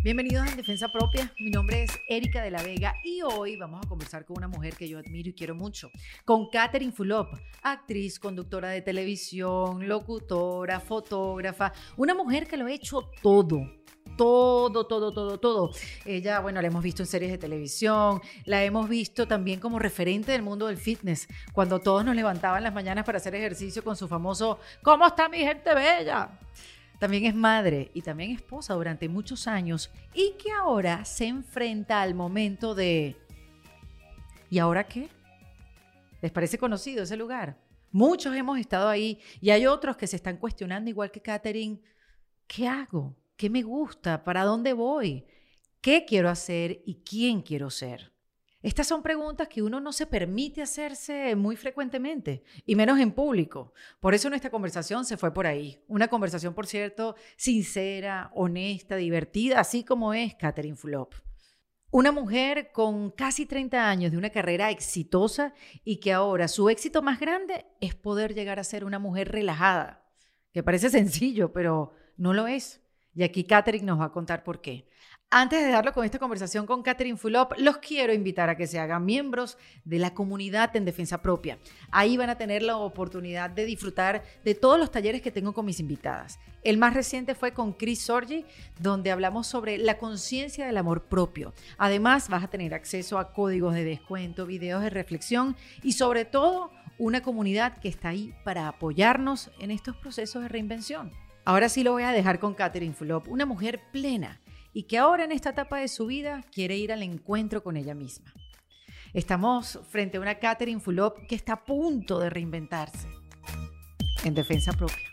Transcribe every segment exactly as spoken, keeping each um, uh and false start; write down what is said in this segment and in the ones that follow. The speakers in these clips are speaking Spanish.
Bienvenidos a En Defensa Propia. Mi nombre es Erika de la Vega y hoy vamos a conversar con una mujer que yo admiro y quiero mucho, con Catherine Fulop, actriz, conductora de televisión, locutora, fotógrafa, una mujer que lo ha hecho todo. Todo, todo, todo, todo. Ella, bueno, la hemos visto en series de televisión, la hemos visto también como referente del mundo del fitness, cuando todos nos levantaban las mañanas para hacer ejercicio con su famoso ¿cómo está mi gente bella? También es madre y también esposa durante muchos años y que ahora se enfrenta al momento de ¿y ahora qué? ¿Les parece conocido ese lugar? Muchos hemos estado ahí y hay otros que se están cuestionando igual que Catherine, ¿qué hago? ¿Qué me gusta? ¿Para dónde voy? ¿Qué quiero hacer y quién quiero ser? Estas son preguntas que uno no se permite hacerse muy frecuentemente, y menos en público. Por eso nuestra conversación se fue por ahí. Una conversación, por cierto, sincera, honesta, divertida, así como es Catherine Fulop. Una mujer con casi treinta años de una carrera exitosa y que ahora su éxito más grande es poder llegar a ser una mujer relajada, que parece sencillo, pero no lo es. Y aquí Catherine nos va a contar por qué. Antes de darlo con esta conversación con Catherine Fulop, los quiero invitar a que se hagan miembros de la comunidad En Defensa Propia. Ahí van a tener la oportunidad de disfrutar de todos los talleres que tengo con mis invitadas. El más reciente fue con Chris Sorgi, donde hablamos sobre la conciencia del amor propio. Además, vas a tener acceso a códigos de descuento, videos de reflexión y sobre todo una comunidad que está ahí para apoyarnos en estos procesos de reinvención. Ahora sí lo voy a dejar con Catherine Fulop, una mujer plena y que ahora en esta etapa de su vida quiere ir al encuentro con ella misma. Estamos frente a una Catherine Fulop que está a punto de reinventarse. En Defensa Propia.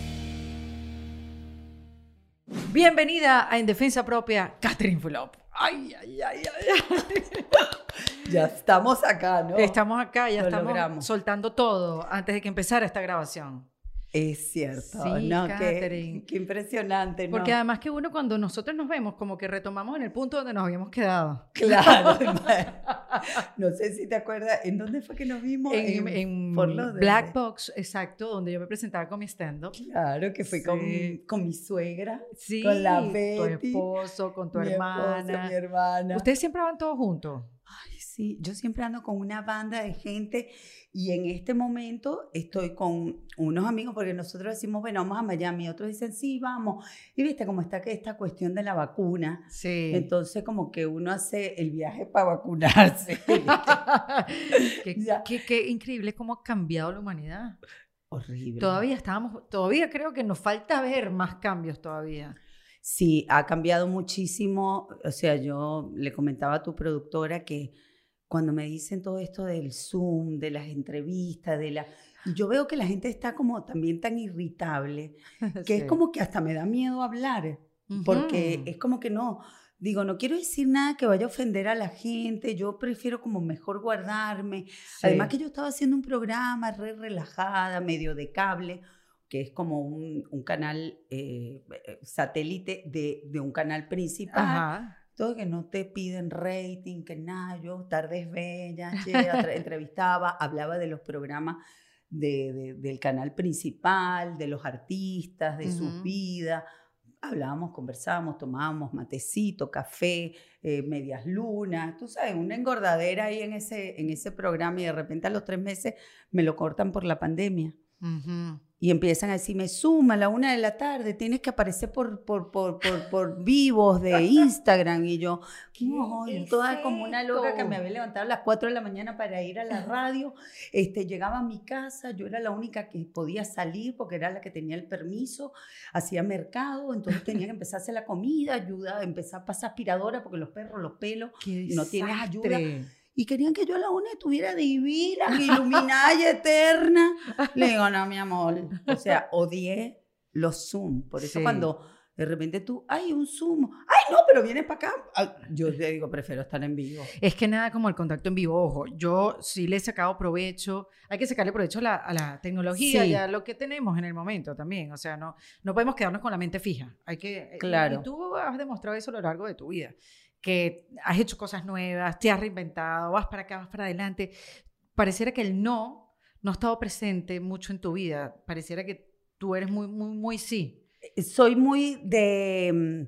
Bienvenida a En Defensa Propia, Catherine Fulop. Ay, ay, ay, ay. Ya estamos acá, ¿no? Estamos acá, ya Lo estamos logramos. soltando todo antes de que empezara esta grabación. Es cierto, Sí, ¿no? Catherine. Qué, qué impresionante, ¿no? Porque además que uno cuando nosotros nos vemos como que retomamos en el punto donde nos habíamos quedado. Claro. No sé si te acuerdas, ¿en dónde fue que nos vimos? En, en Fort Lauderdale. Black Box, exacto, donde yo me presentaba con mi stand-up. Claro, que fui Sí. con, con mi suegra, Sí, con la tu Betty, esposo, con tu mi hermana. esposo, mi hermana. Ustedes siempre van todos juntos. Ay, sí, yo siempre ando con una banda de gente y en este momento estoy con unos amigos porque nosotros decimos, bueno, vamos a Miami, otros dicen, sí, vamos. Y viste cómo está que esta cuestión de la vacuna. Sí. Entonces como que uno hace el viaje para vacunarse. qué, Ya. qué, qué increíble cómo ha cambiado la humanidad. Horrible. Todavía estábamos, todavía creo que nos falta ver más cambios todavía. Sí, ha cambiado muchísimo. O sea, yo le comentaba a tu productora que cuando me dicen todo esto del Zoom, de las entrevistas, de la... yo veo que la gente está como también tan irritable, que Sí. es como que hasta me da miedo hablar, porque Ujú. es como que no, digo, no quiero decir nada que vaya a ofender a la gente, yo prefiero como mejor guardarme. Sí. Además que yo estaba haciendo un programa re relajada, medio de cable, que es como un, un canal eh, satélite de, de un canal principal. Ajá. Todo que no te piden rating, que nada, yo tardes bellas, che, atra- entrevistaba, hablaba de los programas de, de- del canal principal, de los artistas, de sus Ujú. vidas. Hablábamos, conversábamos, tomábamos matecito, café, eh, medias lunas, tú sabes, una engordadera ahí en ese, en ese programa y de repente a los tres meses me lo cortan por la pandemia. Ujú. Y empiezan a decirme, suma a la una de la tarde, tienes que aparecer por, por, por, por, por vivos de Instagram. Y yo, no, ¿Qué yo es toda como una loca que esto? me había levantado a las cuatro de la mañana para ir a la radio. Este, llegaba a mi casa, yo era la única que podía salir porque era la que tenía el permiso, hacía mercado, entonces tenía que empezar a hacer la comida, ayuda, empezar a pasar aspiradora porque los perros, los pelos, Qué no tienes ayuda. desastre. Y querían que yo a la una estuviera divina, iluminada y eterna. Le digo, no, mi amor. O sea, odié los Zoom. Por eso Sí. cuando de repente tú, ay, un Zoom. Ay, no, pero vienes para acá. Ah, yo te digo, prefiero estar en vivo. Es que nada como el contacto en vivo, ojo, yo sí le he sacado provecho, hay que sacarle provecho a la, a la tecnología Sí. y a lo que tenemos en el momento también, o sea, no, no podemos quedarnos con la mente fija, hay que, Claro. y, y tú has demostrado eso a lo largo de tu vida, que has hecho cosas nuevas, te has reinventado, vas para acá, vas para adelante, pareciera que el no no ha estado presente mucho en tu vida, pareciera que tú eres muy, muy, muy sí. Soy muy de,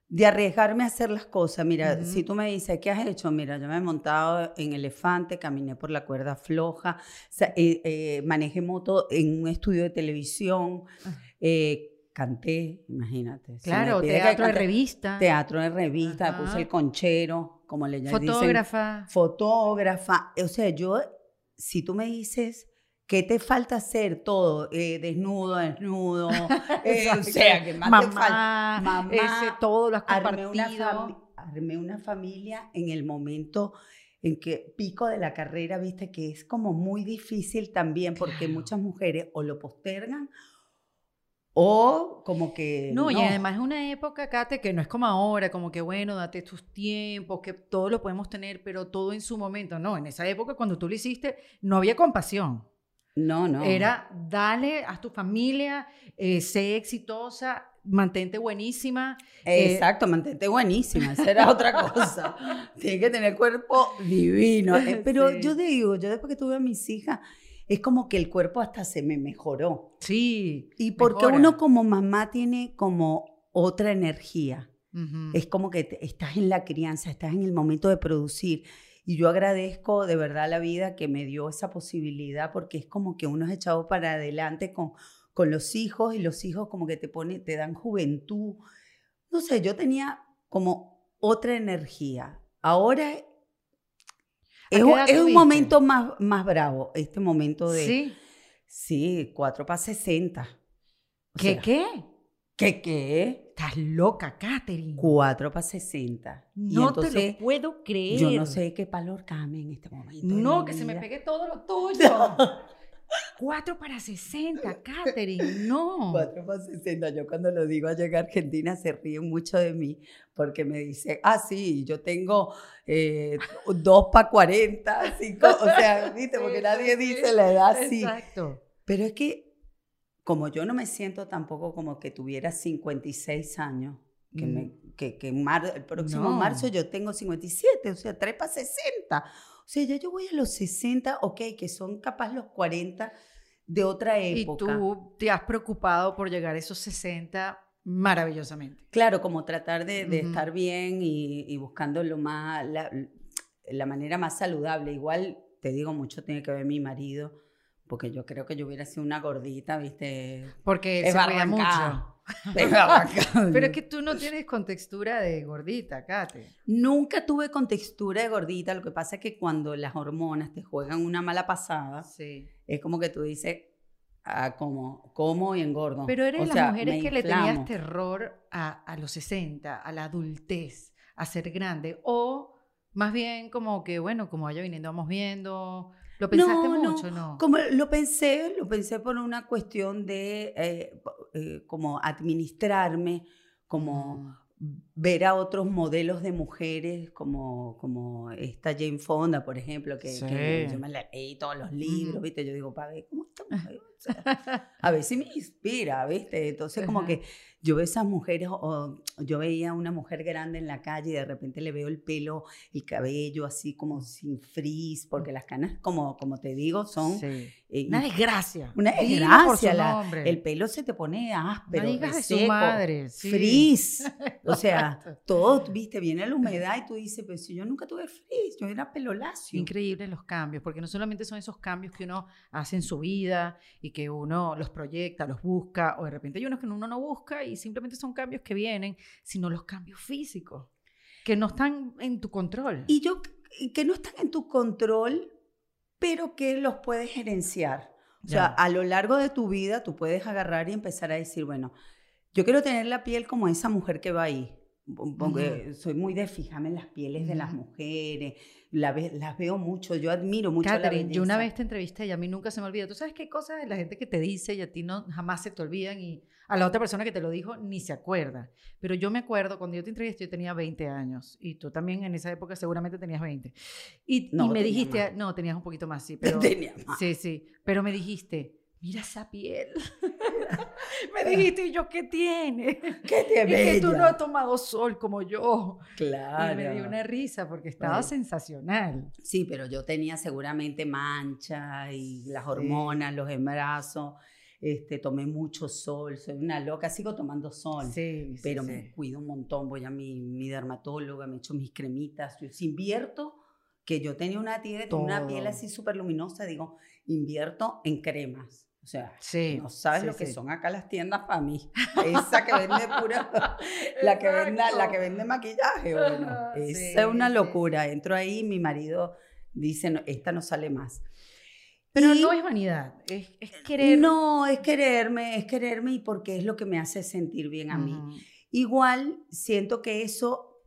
de arriesgarme a hacer las cosas. Mira, Ujú. si tú me dices, ¿qué has hecho? Mira, yo me he montado en elefante, caminé por la cuerda floja, sa- eh, eh, manejé moto en un estudio de televisión, Ah, eh, canté, imagínate. Si me claro, pide que teatro de cante, revista. teatro de revista, me puse el Ajá. conchero, como le dicen, Fotógrafa. fotógrafa. O sea, yo, si tú me dices, ¿qué te falta hacer? Todo, eh, desnudo, desnudo, eh, o Exacto. sea, ¿qué más te falta? Mamá, ese, Mamá, todo lo has armé una, fami- compartido. armé una familia en el momento en que pico de la carrera, viste, que es como muy difícil también, porque Claro. muchas mujeres o lo postergan o como que No, y no. además es una época, Kate, que no es como ahora, como que bueno, date tus tiempos, que todo lo podemos tener, pero todo en su momento. No, en esa época cuando tú lo hiciste, no había compasión. No, no. Era dale a tu familia, eh, sé exitosa, mantente buenísima. eh, Exacto, mantente buenísima, esa era otra cosa. Tiene que tener cuerpo divino. Eh, Pero yo sí, te digo, yo después que tuve a mis hijas, es como que el cuerpo hasta se me mejoró. sí, Y porque uno mejora. como mamá tiene como otra energía. Ujú. Es como que te- estás en la crianza, estás en el momento de producir. Y yo agradezco de verdad a la vida que me dio esa posibilidad, porque es como que uno es echado para adelante con, con los hijos, y los hijos como que te ponen, te dan juventud. No sé, yo tenía como otra energía. Ahora ¿A es, qué un- edad es un tuviste? momento más, más bravo, este momento de, Sí. sí, cuatro para sesenta. O ¿Qué sea, qué? ¿qué qué? Estás loca, Katherine. cuatro para sesenta. Y No te lo entonces puedo yo no creer. sé qué valor cambia en este momento de No, mi que se me vida. pegue todo lo tuyo. Cuatro para sesenta, Katherine, no. cuatro para sesenta. Yo cuando lo digo allá en Argentina se ríen mucho de mí porque me dicen, ah, sí, yo tengo eh, dos para cuarenta, cinco, o sea, ¿viste? Porque Sí, nadie sí, dice sí. la edad así. Exacto. Pero es que como yo no me siento tampoco como que tuviera cincuenta y seis años, que, Mm, me, que, que en mar- el próximo marzo No. yo tengo cincuenta y siete, o sea, tres para sesenta. O sea, ya yo voy a los sesenta, ok, que son capaz los cuarenta de otra Y época. tú te has preocupado por llegar a esos sesenta maravillosamente. Claro, como tratar de, de Ujú. estar bien y, y buscando lo más, la, la manera más saludable. Igual, te digo, mucho tiene que ver mi marido, porque yo creo que yo hubiera sido una gordita, ¿viste? Porque él Es se cuida barrancada. mucho. Es barrancada. Pero es que tú no tienes contextura de gordita, Kate. Nunca tuve contextura de gordita, lo que pasa es que cuando las hormonas te juegan una mala pasada, Sí. es como que tú dices, ah, como, como y engordo. Pero eres O de las sea, mujeres me que le tenías inflamo. terror a, a los sesenta, a la adultez, a ser grande. O más bien como que, bueno, como vaya viniendo, vamos viendo. ¿Lo pensaste No, no, mucho, no? como lo pensé, lo pensé por una cuestión de eh, po- eh, como administrarme, como Mm, ver a otros modelos de mujeres, como, como esta Jane Fonda, por ejemplo, que, sí. que yo me la leí todos los libros, Ujú. ¿viste? Yo digo, para ver cómo esta mujer, o sea, a ver si me inspira, ¿viste? Entonces como Ajá. que yo veo esas mujeres, o yo veía una mujer grande en la calle y de repente le veo el pelo, el cabello así como sin frizz, porque las canas, como, como te digo, son Sí. eh, Una desgracia. una Dilo por su desgracia. La- nombre. el pelo se te pone No áspero, digas de su reseco, madre. Sí. frizz. O sea, Exacto. todo, viste, viene la humedad y tú dices, pero si yo nunca tuve frizz, yo era pelo lacio. Increíbles los cambios, porque no solamente son esos cambios que uno hace en su vida y que uno los proyecta, los busca, o de repente hay unos que uno no busca y simplemente son cambios que vienen, sino los cambios físicos, que no están en tu control. Y yo, y que no están en tu control, pero que los puedes gerenciar. O sea, Ya. a lo largo de tu vida tú puedes agarrar y empezar a decir, bueno, yo quiero tener la piel como esa mujer que va ahí. Porque soy muy de fijarme en las pieles de las Ujú. mujeres, la ve- las veo mucho, yo admiro mucho la Catherine, belleza. yo una vez te entrevisté y a mí nunca se me olvida. Tú sabes qué cosas de la gente que te dice y a ti no jamás se te olvidan y a la otra persona que te lo dijo ni se acuerda. Pero yo me acuerdo cuando yo te entrevisté, yo tenía veinte años y tú también en esa época seguramente tenías veinte. Y, y No, me tenía dijiste, más. no, tenías un poquito más, sí, pero Tenía más. sí, sí, pero me dijiste, mira esa piel. Me dijiste, ¿y yo qué tiene? ¡Qué te Es que tú no bella! has tomado sol como yo. Claro. Y me dio una risa porque estaba Pues, sensacional. sí, pero yo tenía seguramente mancha y las Sí. hormonas, los embarazos. este, tomé mucho sol, soy una loca, sigo tomando sol, Sí, sí, pero sí. me cuido un montón, voy a mi, mi dermatóloga, me echo mis cremitas, yo si invierto, que yo tenía una tía que tenía una piel Todo. así súper luminosa, digo, invierto en cremas. O sea, Sí, no sabes sí, lo que sí. son acá las tiendas para mí. Esa que vende pura, la que vende, la que vende maquillaje, bueno, Sí, esa es una sí, locura. sí. Entro ahí, mi marido dice, no, esta no sale más. Pero Y no es vanidad, es, es querer. no, es quererme, es quererme y porque es lo que me hace sentir bien a mí. Ujú. Igual siento que eso,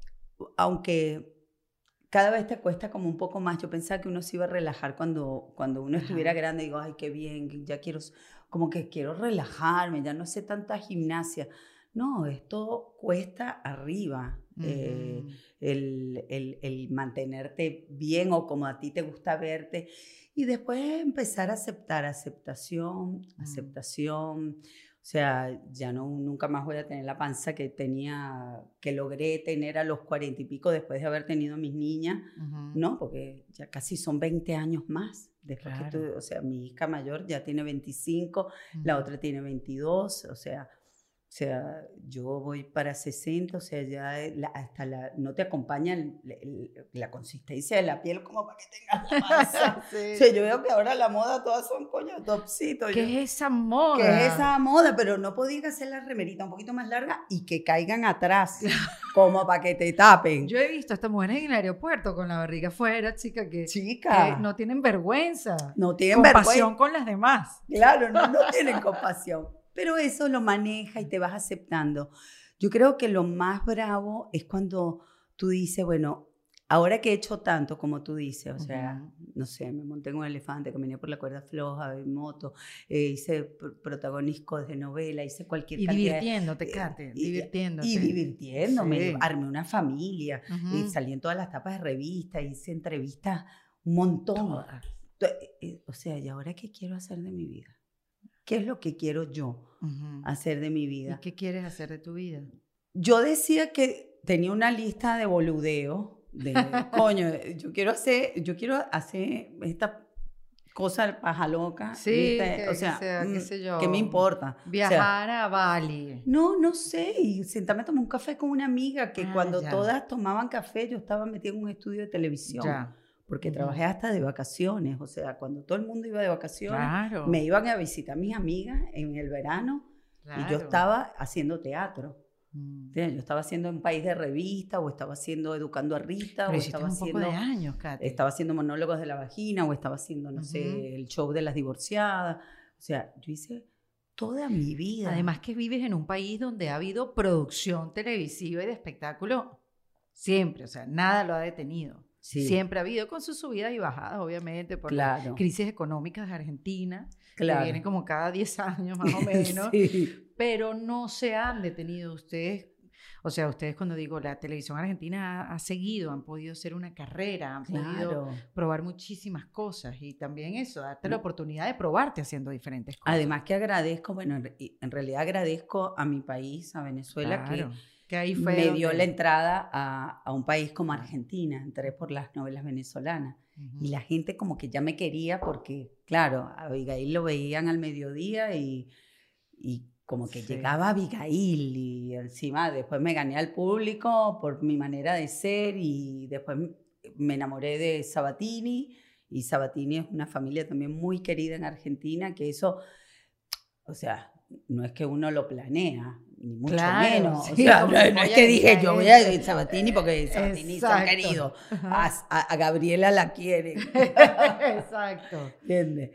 aunque cada vez te cuesta como un poco más. Yo pensaba que uno se iba a relajar cuando, cuando uno estuviera Ajá. grande. Digo, ay, qué bien, ya quiero, como que quiero relajarme, ya no sé tanta gimnasia. No, esto cuesta arriba. eh, Ujú. el, el, el mantenerte bien o como a ti te gusta verte. Y después empezar a aceptar, aceptación, Mm. aceptación. O sea, ya no, nunca más voy a tener la panza que tenía, que logré tener a los cuarenta y pico después de haber tenido mis niñas, Ujú. ¿no? Porque ya casi son veinte años más. Después que Claro. tú, o sea, mi hija mayor ya tiene veinticinco, la Ujú. otra tiene veintidós, o sea, o sea, yo voy para sesenta, o sea, ya la- hasta la, no te acompaña el- el- la consistencia de la piel como para que tengas la panza. Sí, O sea, yo sí. veo que ahora la moda todas son coño topsitos. ¿Qué Yo, es esa que es moda? esa moda, pero no podía hacer la remerita un poquito más larga y que caigan atrás, como para que te tapen. Yo he visto a estas mujeres en el aeropuerto con la barriga afuera, chica, que, Chica, que no tienen vergüenza. no tienen Compasión vergüenza. con las demás. Claro, no, no tienen compasión. Pero eso lo maneja y te vas aceptando. Yo creo que lo más bravo es cuando tú dices, bueno, ahora que he hecho tanto, como tú dices, o sea, Ujú. no sé, me monté en un elefante, caminé por la cuerda floja, en moto, eh, hice pr- protagonistas de novela, hice cualquier Y cantidad. divirtiéndote, eh, Kate, y, divirtiéndote. y divirtiéndome, Sí. armé una familia, Ujú. eh, salí en todas las tapas de revistas, hice entrevistas un montón. Todas. Eh, eh, O sea, ¿y ahora qué quiero hacer de mi vida? ¿Qué es lo que quiero yo Ujú. hacer de mi ¿Y vida? qué quieres hacer de tu vida? Yo decía que tenía una lista de boludeo, de coño, yo quiero hacer, yo quiero hacer esta cosa paja loca, Sí, ¿viste? que, O que sea, sea, qué mm, sé ¿qué me yo, importa? O sea, viajar a Bali. no, no sé, y sentarme a tomar un café con una amiga que Ah, cuando ya. todas tomaban café yo estaba metida en un estudio de televisión. Ya. Porque Ujú. trabajé hasta de vacaciones, o sea, cuando todo el mundo iba de vacaciones, Claro. me iban a visitar mis amigas en el verano y yo Claro. estaba haciendo teatro. Mm. ¿Entiendes? Yo estaba haciendo Un País de Revista, o estaba haciendo Educando a Rita, Pero o hiciste estaba un poco de haciendo, años, Kate. estaba haciendo Monólogos de la Vagina, o estaba haciendo, no Ujú. sé, el show de las divorciadas. O sea, yo hice toda mi vida. Además que vives en un país donde ha habido producción televisiva y de espectáculo siempre, o sea, nada lo ha detenido. Sí. Siempre ha habido con sus subidas y bajadas, obviamente, por las Claro. crisis económicas de Argentina, Claro. que vienen como cada diez años más o menos, Sí. pero no se han detenido ustedes. O sea, ustedes cuando digo la televisión argentina ha, ha seguido, han podido hacer una carrera, han podido Claro. probar muchísimas cosas y también eso, darte la No. oportunidad de probarte haciendo diferentes cosas. Además que agradezco, bueno, en re- en realidad agradezco a mi país, a Venezuela, Claro, que que ahí fue me donde... dio la entrada a, a un país como Claro. Argentina. Entré por las novelas venezolanas. Ujú. Y la gente como que ya me quería porque, claro, a Abigail lo veían al mediodía y, y como que Sí. llegaba Abigail y encima después me gané al público por mi manera de ser y después me enamoré de Sabatini y Sabatini es una familia también muy querida en Argentina, que eso, o sea, no es que uno lo planea, ni mucho Claro, menos. sí, O sea, como no, que no es voy a que ir dije a yo voy a este. ir a Sabatini porque Sabatini son Exacto. queridos. Ajá. A, a- a Gabriela la quieren. Exacto. ¿Entiendes?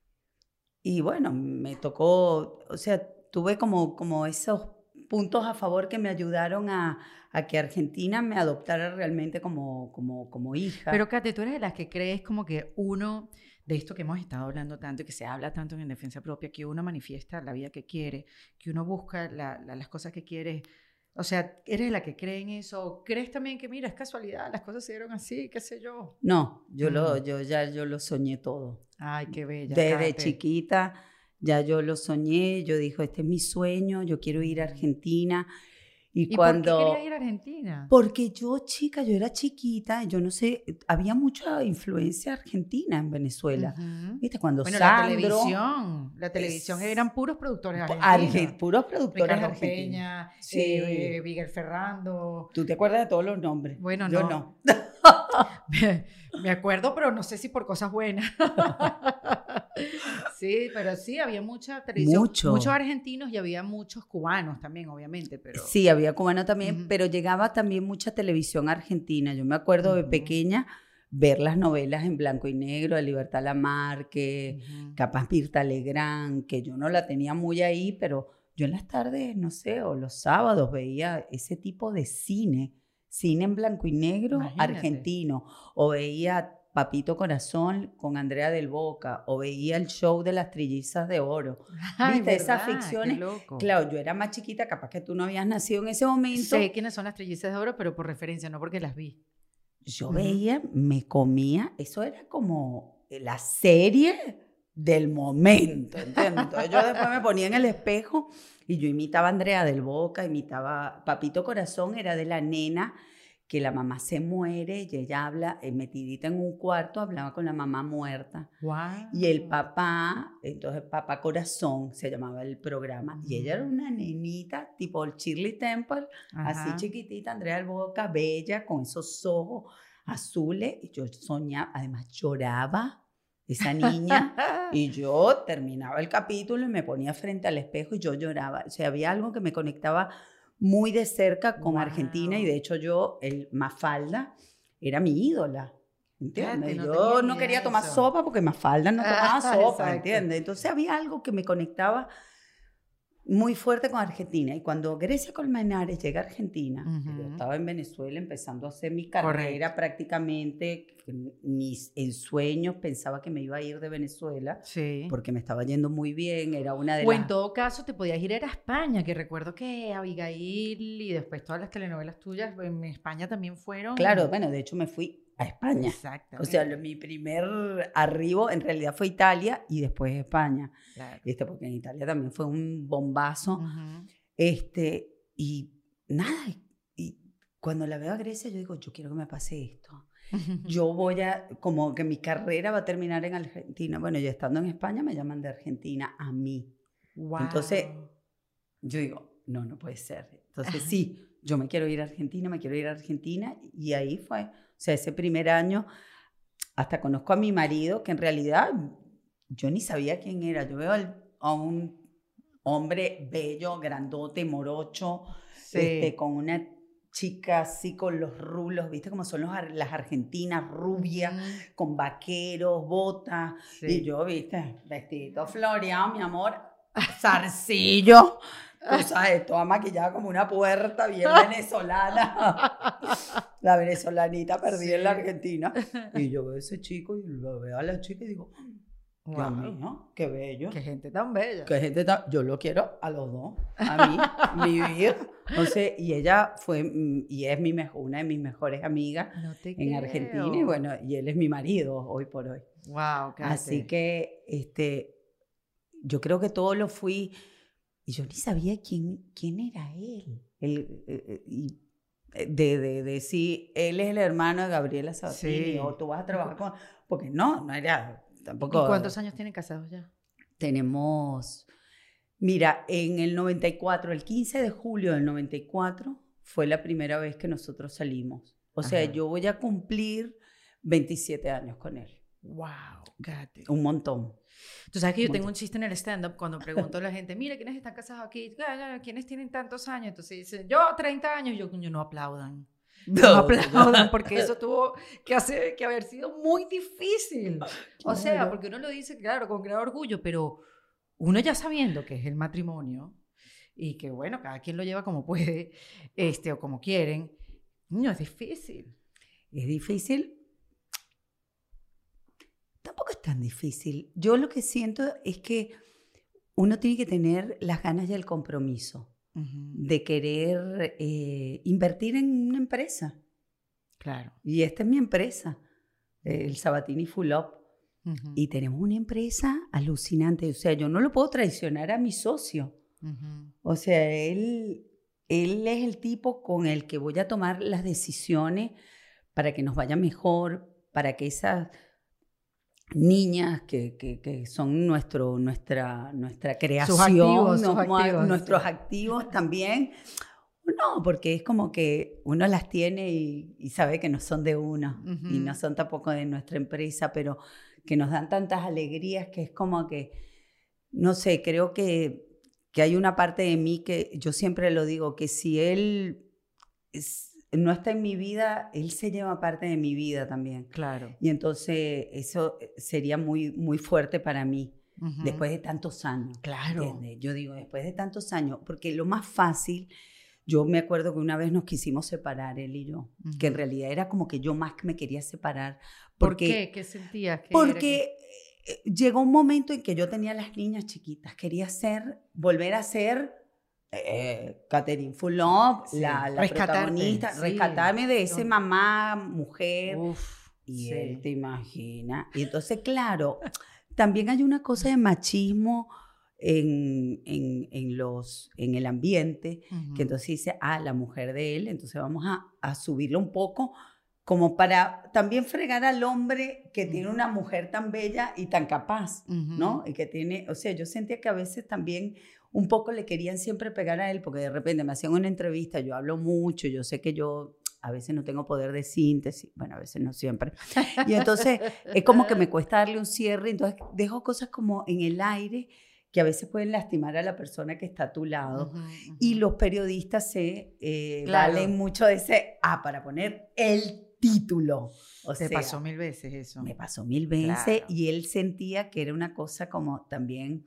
Y bueno, me tocó, o sea, tuve como, como esos puntos a favor que me ayudaron a, a que Argentina me adoptara realmente como, como, como hija. Pero Kate, tú eres de las que crees como que uno, de esto que hemos estado hablando tanto y que se habla tanto en Defensa Propia, que uno manifiesta la vida que quiere, que uno busca la- la- las cosas que quiere. O sea, ¿eres de la que cree en eso? ¿O crees también que, mira, es casualidad, las cosas se dieron así, qué sé yo? No, yo, lo, Mm. yo ya yo lo soñé todo. Ay, qué bella, Desde Kate. chiquita ya yo lo soñé, yo dije, este es mi sueño, yo quiero ir a Mm. Argentina. Y, ¿Y cuando, por qué querías ir a Argentina? Porque yo, chica, yo era chiquita, yo no sé, había mucha influencia argentina en Venezuela. Uh-huh. ¿Viste? Cuando Bueno, Sandro... la televisión, la televisión es, eran puros productores argentinos. Arge, puros productores Ricardo argentinos. Peña, Sí. eh, Miguel Ferrando. ¿Tú te acuerdas de todos los nombres? Bueno, yo no. no. me, me acuerdo, pero no sé si por cosas buenas. Sí, pero sí, había mucha televisión. Mucho. Muchos argentinos y había muchos cubanos también, obviamente. Pero... Sí, había cubano también, uh-huh. pero llegaba también mucha televisión argentina. Yo me acuerdo uh-huh. de pequeña ver las novelas en blanco y negro de Libertad Lamarque, uh-huh. capaz Mirta Legrand, que yo no la tenía muy ahí, pero yo en las tardes, no sé, o los sábados veía ese tipo de cine, cine en blanco y negro. Imagínate. Argentino, o veía Papito Corazón con Andrea del Boca, o veía el show de las Trillizas de Oro. Ay, ¿viste? ¿verdad? Esas ficciones. Qué loco. Claro, yo era más chiquita, capaz que tú no habías nacido en ese momento. Sé quiénes son las Trillizas de Oro, pero por referencia, no porque las vi. Yo uh-huh. veía, me comía, eso era como la serie del momento, ¿entiendes? Entonces yo después me ponía en el espejo y yo imitaba a Andrea del Boca, imitaba Papito Corazón, era de la nena que la mamá se muere y ella habla, eh, metidita en un cuarto, hablaba con la mamá muerta. Wow. Y el papá, entonces Papá Corazón se llamaba el programa, uh-huh. y ella era una nenita, tipo el Shirley Temple, uh-huh. así chiquitita, Andrea del Boca, bella, con esos ojos azules, y yo soñaba, además lloraba esa niña, y yo terminaba el capítulo y me ponía frente al espejo y yo lloraba. O sea, había algo que me conectaba muy de cerca con wow. Argentina, y de hecho yo, el Mafalda, era mi ídola, ¿entiendes? No yo no quería eso. tomar sopa porque Mafalda no tomaba sopa, ¿entiendes? Entonces había algo que me conectaba muy fuerte con Argentina, y cuando Grecia Colmenares llega a Argentina, uh-huh. yo estaba en Venezuela empezando a hacer mi carrera. Correcto. Prácticamente, ni en sueños pensaba que me iba a ir de Venezuela, sí. porque me estaba yendo muy bien, era una de o las... en todo caso te podías ir a España, que recuerdo que Abigail y después todas las telenovelas tuyas en España también fueron... Claro, bueno, de hecho me fui a España. Exactamente. O sea, lo, mi primer arribo en realidad fue Italia y después España. Claro. Este, porque en Italia también fue un bombazo. Uh-huh. Este, y nada, y cuando la veo a Grecia yo digo, yo quiero que me pase esto. Uh-huh. Yo voy a, como que mi carrera va a terminar en Argentina. Bueno, ya estando en España me llaman de Argentina a mí. Wow. Entonces, yo digo, no, no puede ser. Entonces, sí, yo me quiero ir a Argentina, me quiero ir a Argentina. Y ahí fue. O sea, ese primer año, hasta conozco a mi marido, que en realidad yo ni sabía quién era. Yo veo al, a un hombre bello, grandote, morocho, sí. este, con una chica así con los rulos, ¿viste? Como son los, las argentinas, rubias, mm. con vaqueros, botas. Sí. Y yo, ¿viste? Vestidito floreado, mi amor, zarcillo. Cosas de toda maquillada como una puerta bien venezolana. La venezolanita perdida sí. en la Argentina. Y yo veo a ese chico y lo veo a la chica y digo, wow. Dios mío, qué bello. Qué gente tan bella. Qué gente tan... Yo lo quiero a los dos, a mí, vivir. Entonces, y ella fue, y es mi mejor, una de mis mejores amigas no te en creo. Argentina. Y bueno, y él es mi marido hoy por hoy. Wow, cállate. Así que, este, yo creo que todo lo fui... Y yo ni sabía quién, quién era él. él eh, y de, de, de si él es el hermano de Gabriela Sabatini, sí. o tú vas a trabajar con... Porque no, no era tampoco... ¿Y cuántos años tienen casados ya? Tenemos... Mira, en el noventa y cuatro, el quince de julio del noventa y cuatro, fue la primera vez que nosotros salimos. O Ajá. sea, yo voy a cumplir veintisiete años con él. ¡Wow! Cállate. Un montón. Tú sabes que yo tengo un chiste en el stand-up cuando pregunto a la gente, mira, ¿quiénes están casados aquí? ¿Quiénes tienen tantos años? Entonces dicen, yo treinta años. Yo, coño, no aplaudan. No, no aplaudan, porque eso tuvo que, hacer, que haber sido muy difícil. O sea, porque uno lo dice, claro, con gran orgullo, pero uno ya sabiendo que es el matrimonio y que, bueno, cada quien lo lleva como puede este, o como quieren, no, es difícil. Es difícil. Tampoco es tan difícil. Yo lo que siento es que uno tiene que tener las ganas y el compromiso uh-huh. de querer eh, invertir en una empresa. Claro. Y esta es mi empresa, el Sabatini Full Up. Uh-huh. Y tenemos una empresa alucinante. O sea, yo no lo puedo traicionar a mi socio. Uh-huh. O sea, él él es el tipo con el que voy a tomar las decisiones para que nos vaya mejor, para que esas niñas que, que, que son nuestro, nuestra, nuestra creación, sus activos, nos, sus activos, nuestros sí. activos también. No, porque es como que uno las tiene y, y sabe que no son de uno, uh-huh. y no son tampoco de nuestra empresa, pero que nos dan tantas alegrías que es como que, no sé, creo que, que hay una parte de mí que yo siempre lo digo, que si él es, no está en mi vida, él se lleva parte de mi vida también. Claro. Y entonces eso sería muy, muy fuerte para mí, uh-huh. después de tantos años. Claro. ¿Entiendes? Yo digo, después de tantos años, porque lo más fácil... Yo me acuerdo que una vez nos quisimos separar, él y yo, uh-huh. que en realidad era como que yo más que me quería separar. Porque, ¿Por qué? ¿Qué sentías? ¿Qué porque era que... llegó un momento en que yo tenía las niñas chiquitas, quería ser, volver a ser eh, Catherine Fulop, sí. la, la protagonista, sí. rescatarme de ese mamá, mujer. Uf, y sí. él te imagina. Y entonces, claro, también hay una cosa de machismo En, en, en, los, en el ambiente, uh-huh. que entonces dice, ah, la mujer de él, entonces vamos a, a subirlo un poco, como para también fregar al hombre que uh-huh. tiene una mujer tan bella y tan capaz, uh-huh. ¿no? Y que tiene, o sea, yo sentía que a veces también un poco le querían siempre pegar a él, porque de repente me hacían una entrevista, yo hablo mucho, yo sé que yo... a veces no tengo poder de síntesis, bueno, a veces no siempre, y entonces es como que me cuesta darle un cierre, entonces dejo cosas como en el aire, que a veces pueden lastimar a la persona que está a tu lado. Uh-huh, uh-huh. Y los periodistas se eh, claro. valen mucho de ese, ah, para poner el título. O Te sea, pasó mil veces eso. Me pasó mil veces, claro. y él sentía que era una cosa como también,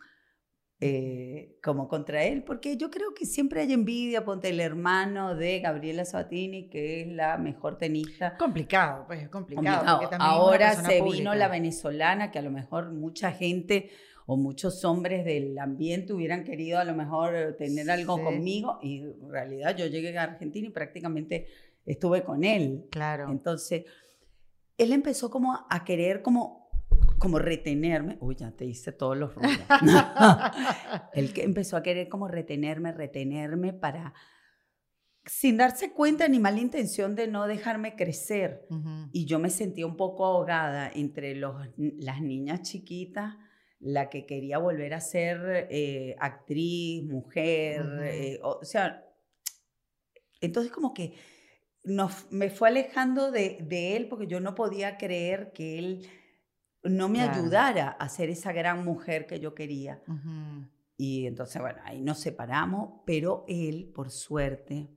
eh, como contra él, porque yo creo que siempre hay envidia, ponte el hermano de Gabriela Sabatini, que es la mejor tenista. Complicado, pues es complicado. complicado. Ahora se pública. vino la venezolana, que a lo mejor mucha gente... o muchos hombres del ambiente hubieran querido a lo mejor tener algo sí. conmigo, y en realidad yo llegué a Argentina y prácticamente estuve con él. Claro. Entonces, él empezó como a querer como, como retenerme. Uy, ya te hice todos los ruidos. Él que empezó a querer como retenerme, retenerme para, sin darse cuenta ni mala intención de no dejarme crecer. Uh-huh. Y yo me sentía un poco ahogada entre los, las niñas chiquitas, la que quería volver a ser eh, actriz, mujer, uh-huh. eh, o, o sea, entonces como que nos, me fue alejando de, de él, porque yo no podía creer que él no me claro. ayudara a ser esa gran mujer que yo quería. Uh-huh. Y entonces, bueno, ahí nos separamos, pero él, por suerte,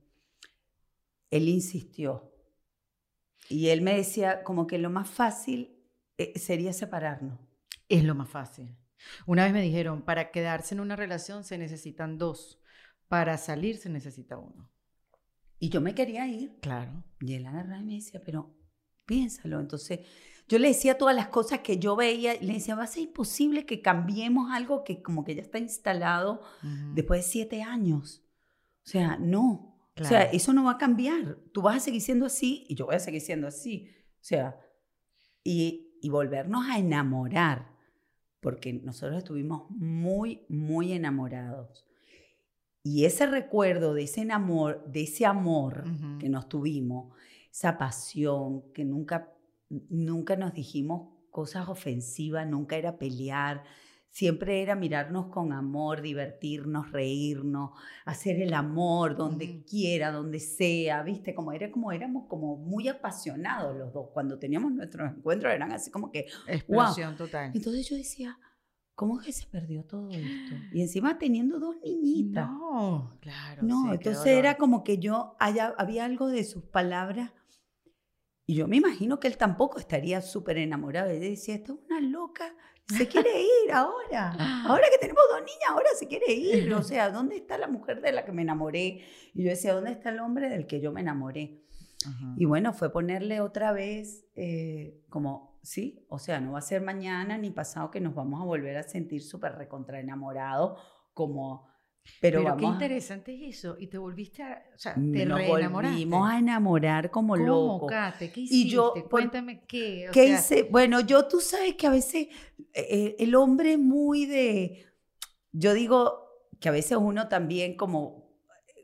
él insistió. Y él me decía como que lo más fácil eh, sería separarnos. Es lo más fácil. Una vez me dijeron, para quedarse en una relación se necesitan dos, para salir se necesita uno. Y yo me quería ir. Claro. Y él agarraba y me decía, pero piénsalo. Entonces yo le decía todas las cosas que yo veía, y le decía, va a ser imposible que cambiemos algo que como que ya está instalado uh-huh. después de siete años. O sea, no. Claro. O sea, eso no va a cambiar. Tú vas a seguir siendo así y yo voy a seguir siendo así. O sea, y, y volvernos a enamorar. Porque nosotros estuvimos muy, muy enamorados. Y ese recuerdo de ese amor, de ese amor uh-huh. que nos tuvimos, esa pasión, que nunca, nunca nos dijimos cosas ofensivas, nunca era pelear, siempre era mirarnos con amor, divertirnos, reírnos, hacer el amor donde uh-huh. quiera, donde sea, ¿viste? Como, era, como éramos como muy apasionados los dos. Cuando teníamos nuestros encuentros eran así como que... Explosión wow. total. Entonces yo decía, ¿cómo es que se perdió todo esto? Y encima teniendo dos niñitas. No, claro. No, sí, entonces era como que yo, haya, había algo de sus palabras. Y yo me imagino que él tampoco estaría súper enamorado. Y decía, esta es una loca, se quiere ir ahora. Ahora que tenemos dos niñas, ahora se quiere ir. O sea, ¿dónde está la mujer de la que me enamoré? Y yo decía, ¿dónde está el hombre del que yo me enamoré? Uh-huh. Y bueno, fue ponerle otra vez eh, como, sí, o sea, no va a ser mañana ni pasado que nos vamos a volver a sentir súper recontra enamorados como... Pero, Pero vamos qué interesante es eso. Y te volviste a... O sea, te nos reenamoraste. volvimos a enamorar como ¿Cómo, locos. Kate? ¿Qué hiciste? Y yo, Cuéntame qué. O ¿Qué sea, hice? Bueno, yo, tú sabes que a veces eh, el hombre es muy de... Yo digo que a veces uno también como...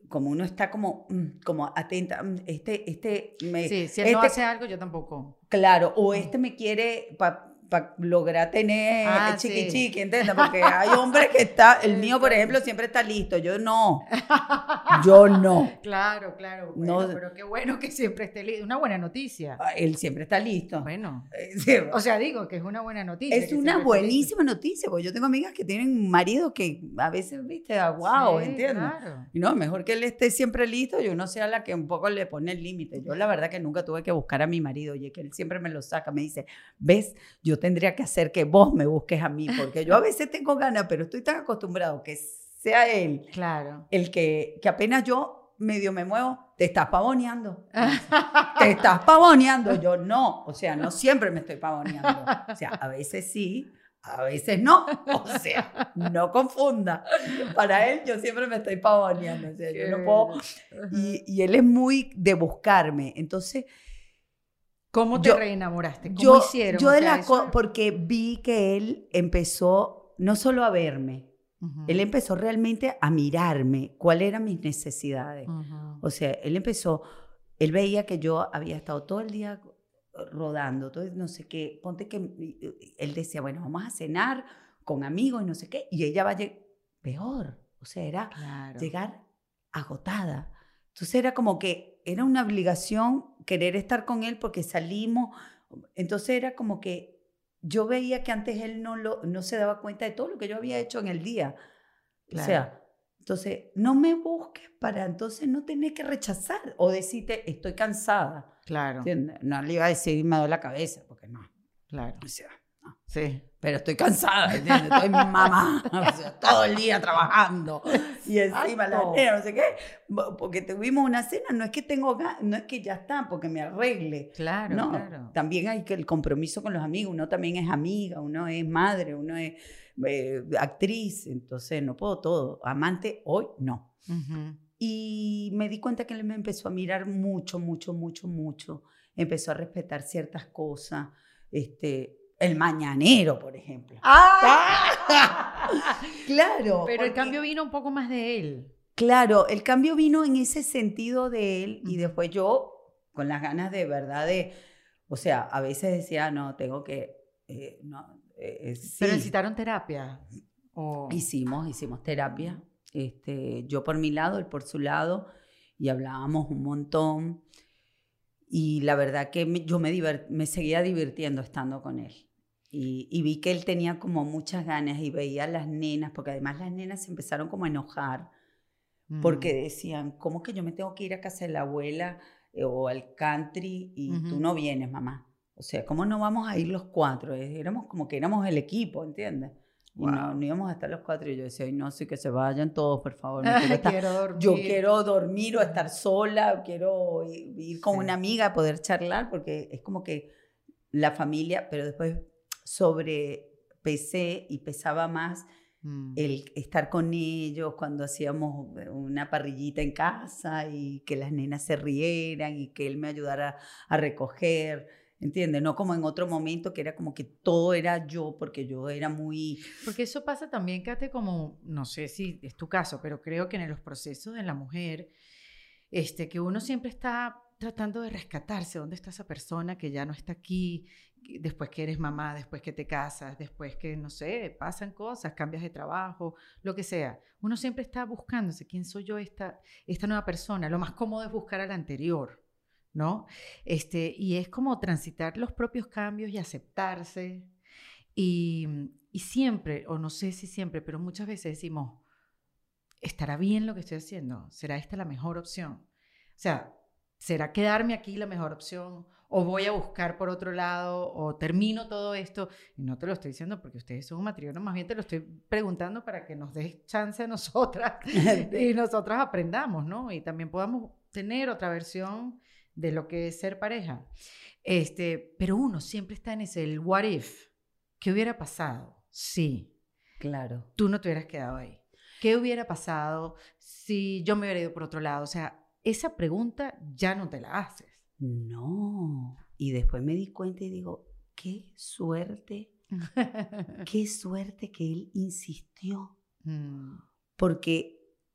como uno está como, como atenta, este, este, me, sí, si él este, no hace algo, yo tampoco. Claro, o este me quiere para pa lograr tener Ah, el chiqui sí. chiqui, ¿entiendes? Porque hay hombres que está, el mío, por ejemplo, siempre está listo, yo no, yo no. Claro, claro, bueno, No, pero qué bueno que siempre esté listo, una buena noticia. él siempre está listo. Bueno, Sí, o sea, digo que es una buena noticia. es que una siempre esté listo. buenísima noticia, porque yo tengo amigas que tienen maridos que a veces, viste, ah, wow, Sí, ¿entiendes? claro. Y no, mejor que él esté siempre listo y uno sea la que un poco le pone el límite. Yo la verdad que nunca tuve que buscar a mi marido, oye, que él siempre me lo saca, me dice, ves, yo tendría que hacer que vos me busques a mí, porque yo a veces tengo ganas, pero estoy tan acostumbrado que sea él Claro. el que, que apenas yo medio me muevo, te estás pavoneando. Te estás pavoneando. Yo no, o sea, no siempre me estoy pavoneando. O sea, a veces sí, a veces no. O sea, no confunda. Para él yo siempre me estoy pavoneando. O sea, yo no puedo. Y, y él es muy de buscarme. Entonces, ¿cómo te yo, reenamoraste? ¿Cómo yo, hicieron? yo O de sea, la eso... co- porque vi que él empezó no solo a verme, Uh-huh. él empezó realmente a mirarme cuáles eran mis necesidades. Uh-huh. O sea, él empezó, él veía que yo había estado todo el día rodando, todo, no sé qué, ponte que, él decía, bueno, vamos a cenar con amigos y no sé qué, y ella va a llegar, peor, o sea, era Claro. llegar agotada. Entonces era como que era una obligación querer estar con él porque salimos, entonces era como que yo veía que antes él no, lo, no se daba cuenta de todo lo que yo había hecho en el día. Claro. O sea, entonces, no me busques para entonces no tener que rechazar o decirte, estoy cansada. Claro. ¿Entiendes? No le iba a decir, me duele la cabeza, porque no. Claro. O sea, no. Sí. Pero estoy cansada, ¿entiendes? Estoy mamá, o sea, todo el día trabajando. Y encima la nena, no sé qué. Porque tuvimos una cena, no es que tengo, no es que ya está, porque me arregle. Claro, no, claro. También hay que el compromiso con los amigos. Uno también es amiga, uno es madre, uno es eh, actriz. Entonces, no puedo todo. Amante, hoy no. Uh-huh. Y me di cuenta que él me empezó a mirar mucho, mucho, mucho, mucho. Empezó a respetar ciertas cosas. Este... El mañanero, por ejemplo. ¡Ah! Claro. Pero porque, el cambio vino un poco más de él. Claro, el cambio vino en ese sentido de él Uh-huh. y después yo con las ganas de verdad de, o sea, a veces decía, no, tengo que, eh, no, eh, sí. ¿Pero necesitaron terapia? ¿O? Hicimos, hicimos terapia. Este, yo por mi lado, él por su lado, y hablábamos un montón. Y la verdad que me, yo me, divert, me seguía divirtiendo estando con él. Y, y vi que él tenía como muchas ganas y veía a las nenas, porque además las nenas se empezaron como a enojar, mm. porque decían, ¿cómo que yo me tengo que ir a casa de la abuela eh, o al country y uh-huh. tú no vienes, mamá? O sea, ¿cómo no vamos a ir los cuatro? Éramos como que éramos el equipo, ¿entiendes? Wow. Y no, no íbamos a estar los cuatro. Y yo decía, ay, no, sí, que se vayan todos, por favor. Me quiero estar, quiero dormir. Yo quiero dormir o estar sola, o quiero ir, ir con sí. una amiga, poder charlar, porque es como que la familia, pero después sobrepesé y pesaba más mm. el estar con ellos cuando hacíamos una parrillita en casa y que las nenas se rieran y que él me ayudara a recoger. ¿Entiendes? No como en otro momento que era como que todo era yo, porque yo era muy... Porque eso pasa también, Kate, como, no sé si es tu caso, pero creo que en los procesos de la mujer, este, que uno siempre está tratando de rescatarse, ¿dónde está esa persona que ya no está aquí? Después que eres mamá, después que te casas, después que, no sé, pasan cosas, cambias de trabajo, lo que sea. Uno siempre está buscándose, ¿quién soy yo esta, esta nueva persona? Lo más cómodo es buscar a la anterior, ¿no? Este, y es como transitar los propios cambios y aceptarse. Y, y siempre, o no sé si siempre, pero muchas veces decimos, ¿estará bien lo que estoy haciendo? ¿Será esta la mejor opción? O sea, ¿será quedarme aquí la mejor opción? ¿O voy a buscar por otro lado? ¿O termino todo esto? Y no te lo estoy diciendo porque ustedes son un matrimonio, más bien te lo estoy preguntando para que nos des chance a nosotras y nosotras aprendamos, ¿no? Y también podamos tener otra versión de lo que es ser pareja. Este, pero uno siempre está en ese, el what if. ¿Qué hubiera pasado? Sí. Claro. Tú no te hubieras quedado ahí. ¿Qué hubiera pasado si yo me hubiera ido por otro lado? O sea, esa pregunta ya no te la haces. No. Y después me di cuenta y digo, qué suerte, qué suerte que él insistió. Mm. Porque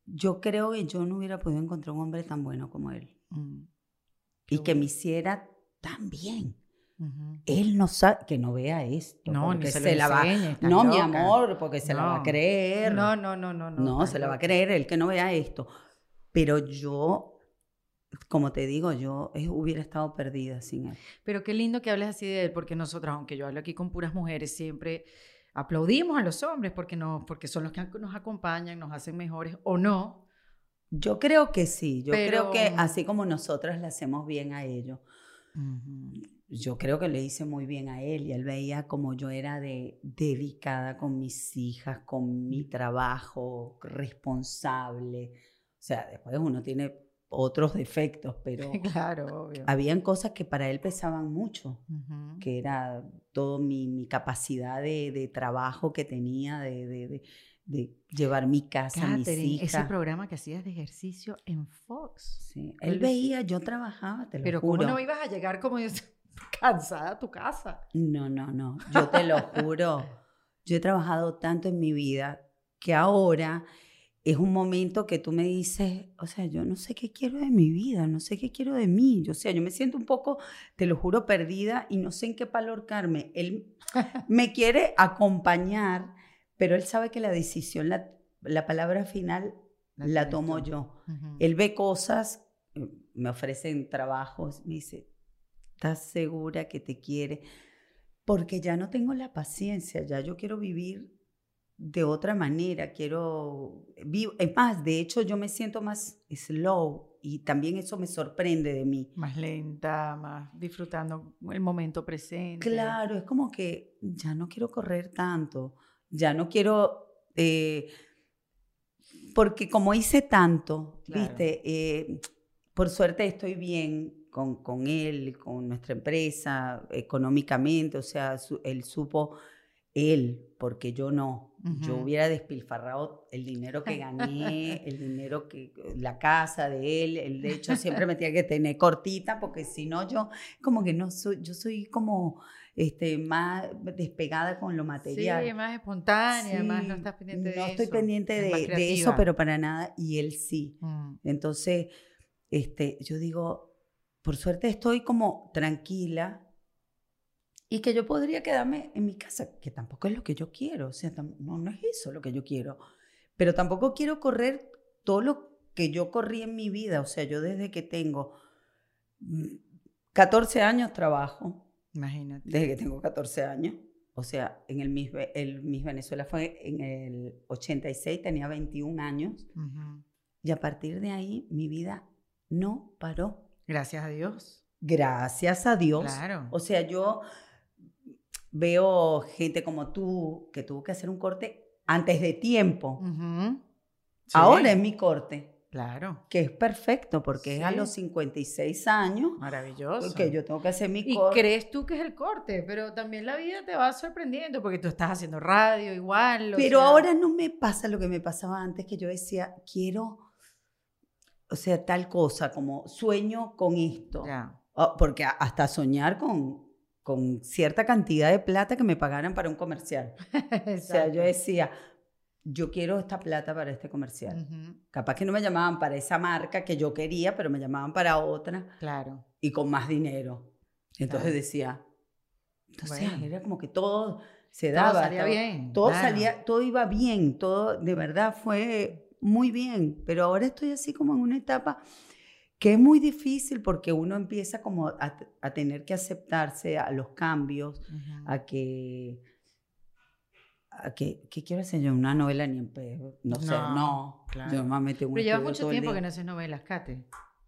yo creo que yo no hubiera podido encontrar un hombre tan bueno como él. Mm. Y Qué que bueno. me hiciera tan bien. Ujú. Él no sabe, que no vea esto. No, ni porque se lo se la va. enseñe, estás No, mi loca. amor, porque se la va a No. creer. No, no, no, no, no. No, estás se la va a loca. creer, él que no vea esto. Pero yo, como te digo, yo eh, hubiera estado perdida sin él. Pero qué lindo que hables así de él, porque nosotras, aunque yo hablo aquí con puras mujeres, siempre aplaudimos a los hombres porque, no, porque son los que nos acompañan, nos hacen mejores o no. Yo creo que sí, yo Pero- creo que así como nosotras le hacemos bien a ellos, Ujú. yo creo que le hice muy bien a él y él veía como yo era de, dedicada con mis hijas, con mi trabajo, responsable. O sea, después uno tiene otros defectos, pero Claro, obvio. habían cosas que para él pesaban mucho, Ujú. que era toda mi, mi capacidad de, de trabajo que tenía, de, de, de, de llevar mi casa, mis Catherine, ese hijas. programa que hacías de ejercicio en Fox. Sí, ¿Cuál él es? veía, yo trabajaba, te lo Pero juro. ¿cómo no ibas a llegar como yo, cansada a tu casa? No, no, no, yo te lo juro. Yo he trabajado tanto en mi vida que ahora es un momento que tú me dices, o sea, yo no sé qué quiero de mi vida, no sé qué quiero de mí. Yo, o sea, yo me siento un poco, te lo juro, perdida y no sé en qué palo ahorcarme. Él me quiere acompañar, pero él sabe que la decisión, la, la palabra final La la, tienes tomo tú. yo. Ujú. Él ve cosas, eh, me ofrecen trabajos, me dice, ¿estás segura que te quiere? Porque ya no tengo la paciencia, ya yo quiero vivir de otra manera, quiero... vivo- Es más, de hecho yo me siento más slow y también eso me sorprende de mí. Más lenta, más disfrutando el momento presente. Claro, es como que ya no quiero correr tanto, ya no quiero... eh, porque como hice tanto, Claro. viste, Eh, por suerte estoy bien con, con él, con nuestra empresa, económicamente, o sea, su- él supo, él, porque yo no, yo Ujú. hubiera despilfarrado el dinero que gané, el dinero que, la casa de él, él de hecho siempre me tenía que tener cortita, porque si no yo, como que no soy, yo soy como este, más despegada con lo material. Sí, más espontánea, más no Sí, estás pendiente de no eso. estoy pendiente es más de, de eso, creativa. pero para nada, y él sí. Mm. Entonces, este, yo digo, por suerte estoy como tranquila y que yo podría quedarme en mi casa, que tampoco es lo que yo quiero, o sea, tam- no, no es eso lo que yo quiero, pero tampoco quiero correr todo lo que yo corrí en mi vida, o sea, yo desde que tengo mm, catorce años trabajo, Imagínate. desde que tengo catorce años. O sea, en el Miss, Ve- el Miss Venezuela fue en el ochenta y seis, tenía veintiún años. Ujú. Y a partir de ahí, mi vida no paró. Gracias a Dios. Gracias a Dios. Claro. O sea, yo veo gente como tú que tuvo que hacer un corte antes de tiempo. Ujú. Sí, Ahora es mi corte, Claro. que es perfecto porque es a Sí. los cincuenta y seis años Maravilloso. que yo tengo que hacer mi Y corte. crees tú que es el corte, pero también la vida te va sorprendiendo porque tú estás haciendo radio igual. o Pero sea, ahora no me pasa lo que me pasaba antes, que yo decía, quiero, o sea, tal cosa, como sueño con esto. Ya. Oh, porque a- hasta soñar con, con cierta cantidad de plata que me pagaran para un comercial. O sea, yo decía, yo quiero esta plata para este comercial. Ujú. Capaz que no me llamaban para esa marca que yo quería, pero me llamaban para otra Claro. y con más dinero. Entonces Claro. decía, entonces Bueno. era como que todo se Todo daba. salía estaba- bien, Todo claro. salía, todo iba bien, todo de verdad fue muy bien. Pero ahora estoy así como en una etapa que es muy difícil porque uno empieza como a, a tener que aceptarse a los cambios, Ujú. a que... a que ¿qué quiero hacer yo? Una novela ni en pedo. No, sé, No, no. claro. Yo normalmente un Pero llevas estudio mucho todo el tiempo día. que no haces novelas, Kate.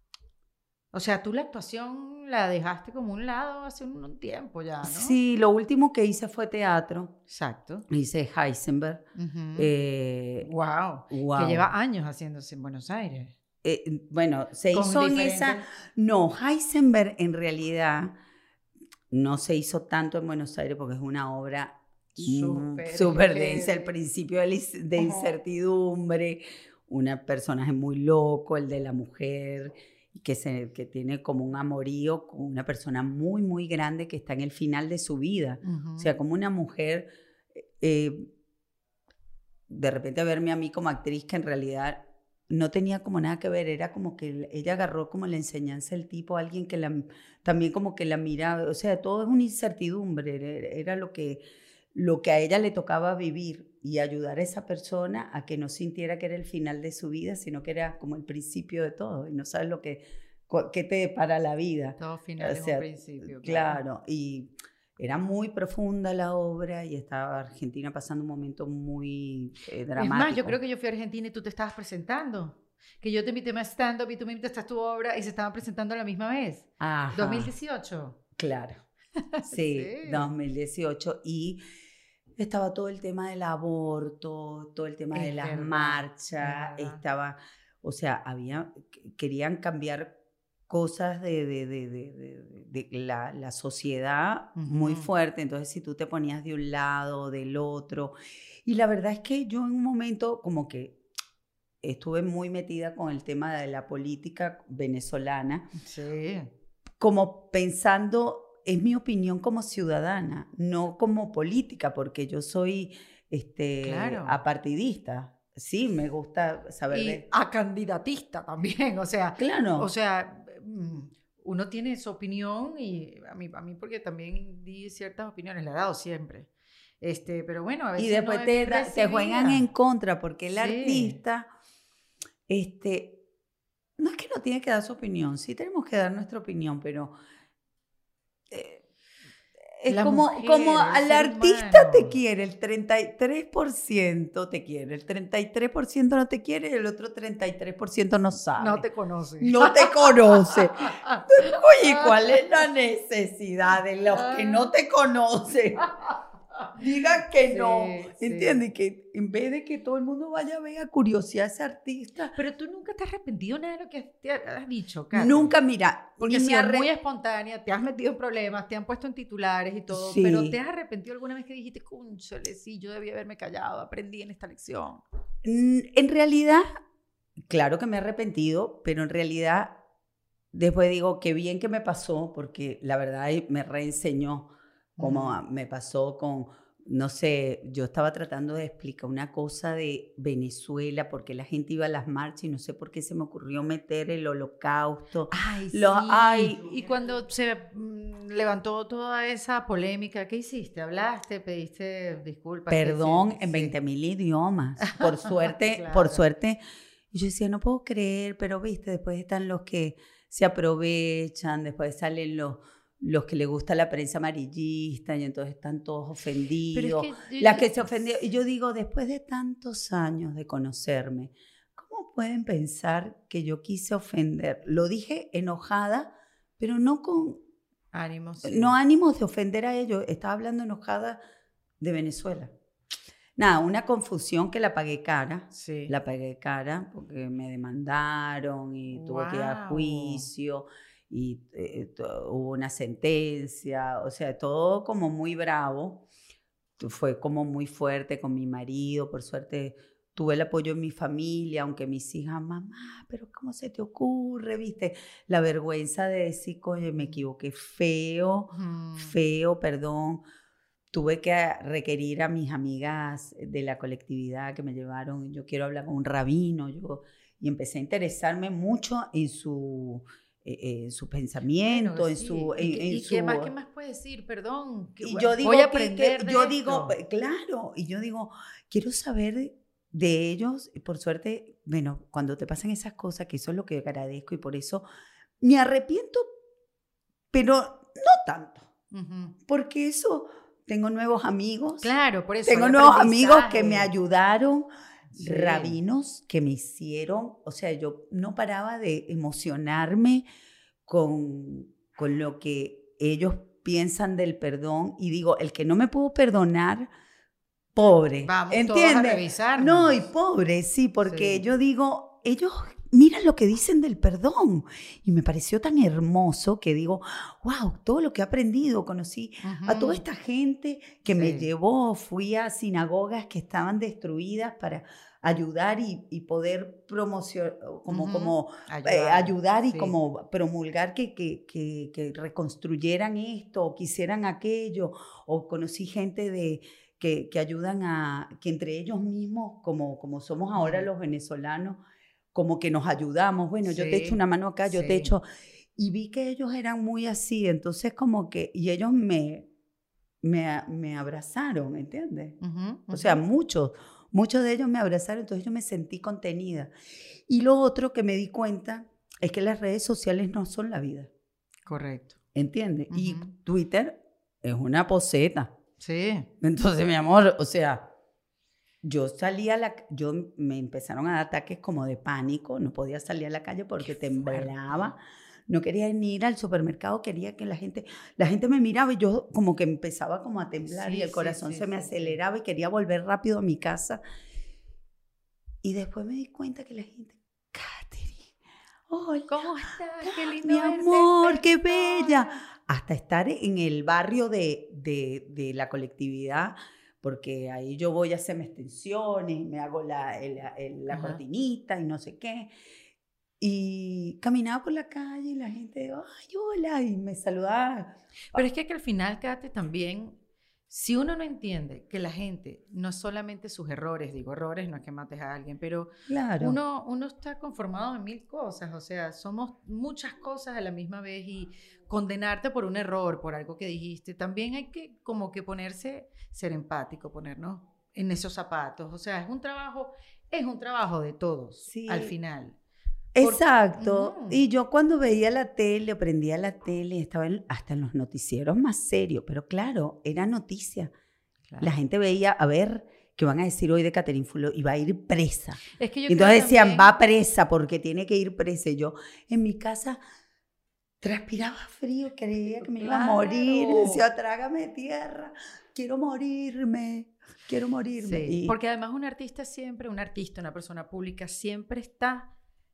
O sea, tú la actuación la dejaste como un lado hace un, un tiempo ya, ¿no? Sí, lo último que hice fue teatro. Exacto. Hice Heisenberg. Ujú. Eh, Wow. wow. Que lleva años haciéndose en Buenos Aires. Eh, bueno, se Con hizo en diferentes- esa... No, Heisenberg en realidad no se hizo tanto en Buenos Aires porque es una obra Súper súper heavy. densa, el principio de, la is- de Ajá. incertidumbre, un personaje muy loco, el de la mujer, que, se, que tiene como un amorío con una persona muy, muy grande que está en el final de su vida. Ujú. O sea, como una mujer, eh, de repente verme a mí como actriz que en realidad no tenía como nada que ver, era como que ella agarró como la enseñanza del tipo, alguien que la, también como que la miraba, o sea, todo es una incertidumbre, era, era lo, que, lo que a ella le tocaba vivir y ayudar a esa persona a que no sintiera que era el final de su vida, sino que era como el principio de todo y no sabes lo que, qué te depara la vida. Todo final O es sea, un principio. Claro, Claro. y era muy profunda la obra y estaba Argentina pasando un momento muy eh, dramático. Es más, yo creo que yo fui a Argentina y tú te estabas presentando. Que yo te invité a stand-up y tú me invitaste a tu obra y se estaban presentando a la misma vez. Ajá. dos mil dieciocho. Claro. Sí, Sí. dos mil dieciocho. Y estaba todo el tema del aborto, todo el tema Es de las verdad, marchas. es verdad. Estaba, o sea, había, querían cambiar cosas de, de, de, de, de, de la, la sociedad uh-huh. muy fuerte. Entonces, si tú te ponías de un lado o del otro. Y la verdad es que yo en un momento como que estuve muy metida con el tema de la política venezolana. Sí. Como pensando, es mi opinión como ciudadana, no como política, porque yo soy este, claro. apartidista. Sí, me gusta saber y de... a candidatista también, o sea, claro. o sea, uno tiene su opinión y a mí, a mí porque también di ciertas opiniones, la he dado siempre, este, pero bueno, a veces y después no te, da, te juegan en contra porque el sí. artista, este, no es que no tiene que dar su opinión, sí tenemos que dar nuestra opinión, pero... Eh, Es la como, mujer, como al artista humano. Te quiere, el treinta y tres por ciento te quiere, el treinta y tres por ciento no te quiere y el otro treinta y tres por ciento no sabe. No te conoce. No te conoce. Oye, ¿cuál es la necesidad de los que no te conocen? Digan que sí, no, sí. ¿Entiendes? Que en vez de que todo el mundo vaya a ver a curiosidad a ese artista. Pero tú nunca te has arrepentido nada de lo que te has dicho, Katy. Nunca, mira. Porque has sido arre... muy espontánea, te has metido en problemas, te han puesto en titulares y todo, sí. Pero ¿te has arrepentido alguna vez que dijiste, cónchale, sí, yo debía haberme callado, aprendí en esta lección? En realidad, claro que me he arrepentido, pero en realidad después digo, qué bien que me pasó, porque la verdad me reenseñó. Como uh-huh. me pasó con, no sé, yo estaba tratando de explicar una cosa de Venezuela, porque la gente iba a las marchas y no sé por qué se me ocurrió meter el holocausto. Ay, Lo, sí. Ay, y cuando se mm, levantó toda esa polémica, ¿qué hiciste? ¿Hablaste? ¿Pediste disculpas? Perdón en veinte mil sí. idiomas. Por suerte, claro. por suerte. Y yo decía, no puedo creer, pero viste, después están los que se aprovechan, después salen los... los que les gusta la prensa amarillista y entonces están todos ofendidos, es que yo, las que se ofendieron. Y yo digo, después de tantos años de conocerme, ¿cómo pueden pensar que yo quise ofender? Lo dije enojada, pero no con... Ánimos. Sí. No ánimos de ofender a ellos, estaba hablando enojada de Venezuela. Nada, una confusión que la pagué cara, sí. la pagué cara porque me demandaron y wow. tuve que ir a juicio. Y eh, hubo una sentencia, o sea, todo como muy bravo, fue como muy fuerte con mi marido, por suerte tuve el apoyo de mi familia, aunque mis hijas, mamá, pero ¿cómo se te ocurre? ¿Viste? La vergüenza de decir, oye, me equivoqué, feo, mm. feo, perdón. Tuve que requerir a mis amigas de la colectividad que me llevaron, yo quiero hablar con un rabino, yo, y empecé a interesarme mucho en su... en su pensamiento, bueno, en sí. su... En, ¿Y, en y su... ¿qué más, qué más puedes decir? Perdón, que, y yo digo voy a que, aprender que de yo esto. digo, claro, y yo digo, quiero saber de, de ellos, y por suerte, bueno, cuando te pasan esas cosas, que eso es lo que agradezco, y por eso me arrepiento, pero no tanto, uh-huh. porque eso, tengo nuevos amigos, claro, por eso tengo nuevos amigos que me ayudaron, sí. rabinos que me hicieron, o sea, yo no paraba de emocionarme con, con lo que ellos piensan del perdón y digo, el que no me pudo perdonar, pobre, vamos ¿entiendes? Todos a revisarnos. No, y pobre, sí, porque sí. yo digo, ellos miran lo que dicen del perdón y me pareció tan hermoso que digo, wow, todo lo que he aprendido, conocí uh-huh. a toda esta gente que sí. me llevó, fui a sinagogas que estaban destruidas para ayudar y, y poder promocionar, como, uh-huh. como ayudar, eh, ayudar y sí. como promulgar que, que, que, que reconstruyeran esto o quisieran aquello, o conocí gente de... Que, que ayudan a, que entre ellos mismos, como, como somos ahora uh-huh. los venezolanos, como que nos ayudamos. Bueno, Sí, yo te echo una mano acá, yo sí. te echo... Y vi que ellos eran muy así, entonces como que... Y ellos me, me, me abrazaron, ¿me entiendes? Ujú, O sea, ujú. muchos, muchos de ellos me abrazaron, entonces yo me sentí contenida. Y lo otro que me di cuenta es que las redes sociales no son la vida, Correcto. ¿entiendes? Y Ujú. Twitter es una poseta. Sí. Entonces, mi amor, o sea, yo salía a la... Yo me empezaron a dar ataques como de pánico, no podía salir a la calle porque Qué fuerte. temblaba. No quería ni ir al supermercado, quería que la gente... La gente me miraba y yo como que empezaba como a temblar Sí, y el sí, corazón sí, se me sí, sí. aceleraba y quería volver rápido a mi casa. Y después me di cuenta que la gente, Katherine, hola, ¿Cómo estás? Qué lindo mi verte en amor, qué bella. persona. Hasta estar en el barrio de, de, de la colectividad, porque ahí yo voy a hacerme extensiones, me hago la, el- el- la Ajá. cortinita y no sé qué. Y caminaba por la calle y la gente, ay, hola, y me saludaba. Pero es que, que al final, Kate, también, si uno no entiende que la gente, no es solamente sus errores, digo errores, no es que mates a alguien, pero Claro, uno, uno está conformado de mil cosas, o sea, somos muchas cosas a la misma vez y condenarte por un error, por algo que dijiste, también hay que como que ponerse, ser empático, ponernos en esos zapatos, o sea, es un trabajo, es un trabajo de todos, al sí. final. Por- Exacto. Ujú, Y yo cuando veía la tele, prendía la tele, estaba en- hasta en los noticieros más serios, pero claro, era noticia. La claro. gente veía, a ver, ¿qué van a decir hoy de Catherine Fulop? Y va a ir presa. Es que yo Y creo entonces decían, también... va presa porque tiene que ir presa. Y yo en mi casa transpiraba frío, creía que me iba a morir. Y Claro. decía, trágame tierra, quiero morirme, quiero morirme. Sí, Y porque además un artista siempre, un artista, una persona pública siempre está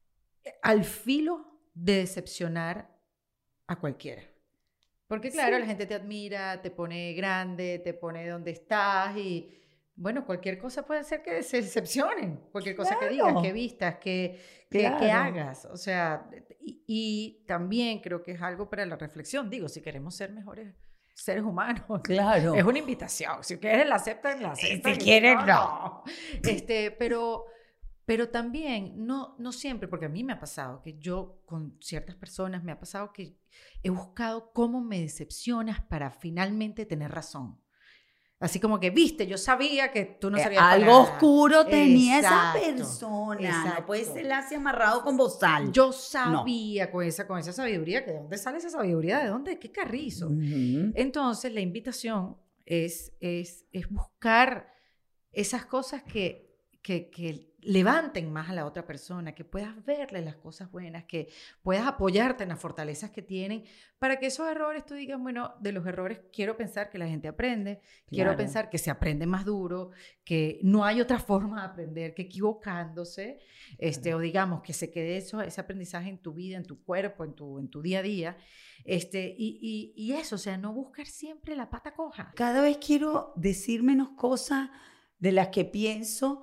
al filo de decepcionar a cualquiera. Porque claro, sí, la gente te admira, te pone grande, te pone donde estás y bueno, cualquier cosa puede hacer que se decepcionen, cualquier cosa que digas, que claro, vistas, que, que, que claro. hagas. O sea, y, y también creo que es algo para la reflexión. Digo, si queremos ser mejores seres humanos, es Claro. una invitación. Si quieres la aceptan, la Y aceptan. si y quieres, no, no. no. Este, pero, pero también, no, no siempre, porque a mí me ha pasado que yo con ciertas personas me ha pasado que he buscado cómo me decepcionas para finalmente tener razón. Así como que, viste, yo sabía que tú no Eh, servías para algo nada. oscuro tenía esa Exacto, persona. No puede exacto. ser así amarrado con bozal. Yo No. sabía con esa, con esa sabiduría, que ¿de dónde sale esa sabiduría? ¿De dónde? ¿Qué carrizo? Ujú. Entonces, la invitación es, es, es buscar esas cosas que, que, que levanten más a la otra persona, que puedas verle las cosas buenas, que puedas apoyarte en las fortalezas que tienen, para que esos errores tú digas, bueno, de los errores quiero pensar que la gente aprende, quiero Claro. pensar que se aprende más duro, que no hay otra forma de aprender que equivocándose, este, o digamos que se quede eso, ese aprendizaje en tu vida, en tu cuerpo, en tu, en tu día a día, este, y, y, y eso, o sea, no buscar siempre la pata coja. Cada vez quiero decir menos cosas de las que pienso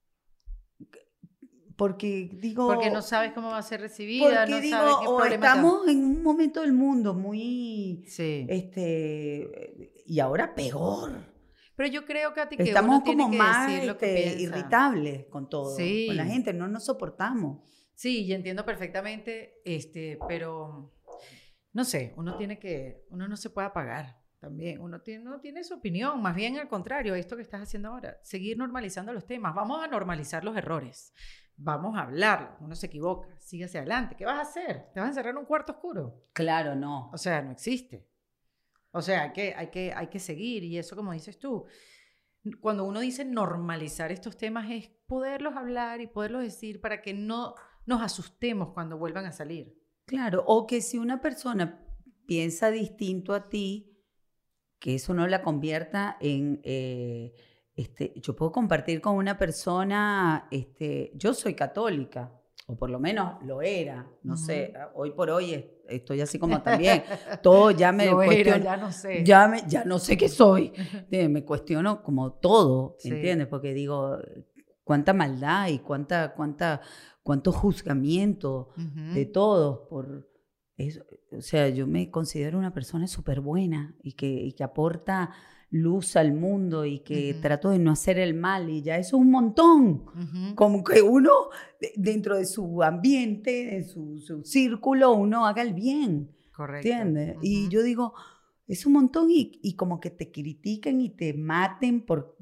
porque digo, Porque no sabes cómo va a ser recibida, porque no digo, sabes qué o problema te va- estamos en un momento del mundo muy, Sí. este, y ahora peor. Pero yo creo, Katy, que Estamos uno tiene como que más decir lo que este, piensa. irritables con todo, con la Sí. gente, no nos soportamos. Sí, yo entiendo perfectamente, este, pero no sé, uno tiene que, uno no se puede apagar también, uno tiene, uno tiene su opinión, más bien al contrario, esto que estás haciendo ahora, seguir normalizando los temas, vamos a normalizar los errores, vamos a hablarlo, uno se equivoca, sigue hacia adelante, ¿qué vas a hacer? ¿Te vas a encerrar en un cuarto oscuro? Claro, no. O sea, no existe. O sea, hay que, hay que, hay que seguir y eso como dices tú, cuando uno dice normalizar estos temas es poderlos hablar y poderlos decir para que no nos asustemos cuando vuelvan a salir. Claro, o que si una persona piensa distinto a ti, que eso no la convierta en... eh, este, yo puedo compartir con una persona, este, yo soy católica, o por lo menos lo era, no Ujú. sé, hoy por hoy es- estoy así como también, todo ya me Lo era, cuestiono, ya no sé. ya, me, ya no sé qué soy, eh, me cuestiono como todo, Sí. ¿entiendes? Porque digo, cuánta maldad y cuánta, cuánta, cuánto juzgamiento Ujú. de todos por, es, o sea, yo me considero una persona súper buena y que, y que aporta luz al mundo y que Uh-huh. trato de no hacer el mal y ya eso es un montón. Uh-huh. Como que uno, dentro de su ambiente, de su, su círculo, uno haga el bien. Correcto. ¿Entiendes? Uh-huh. Y yo digo, es un montón y, y como que te critiquen y te maten por,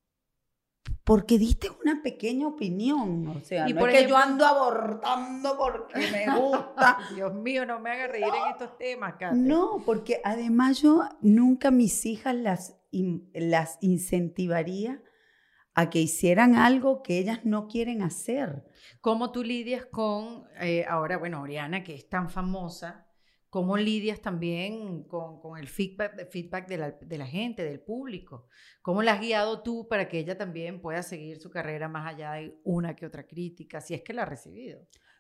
porque diste una pequeña opinión. O sea, y no por es ejemplo, que yo ando abortando porque me gusta. Dios mío, no me hagas reír en estos temas, Kate. No, porque además yo nunca a mis hijas las, in, las incentivaría a que hicieran algo que ellas no quieren hacer. ¿Cómo tú lidias con, eh, ahora, bueno, Oriana, que es tan famosa, cómo lidias también con, con el feedback, feedback de, la, de la gente, del público? ¿Cómo la has guiado tú para que ella también pueda seguir su carrera más allá de una que otra crítica, si es que la ha recibido?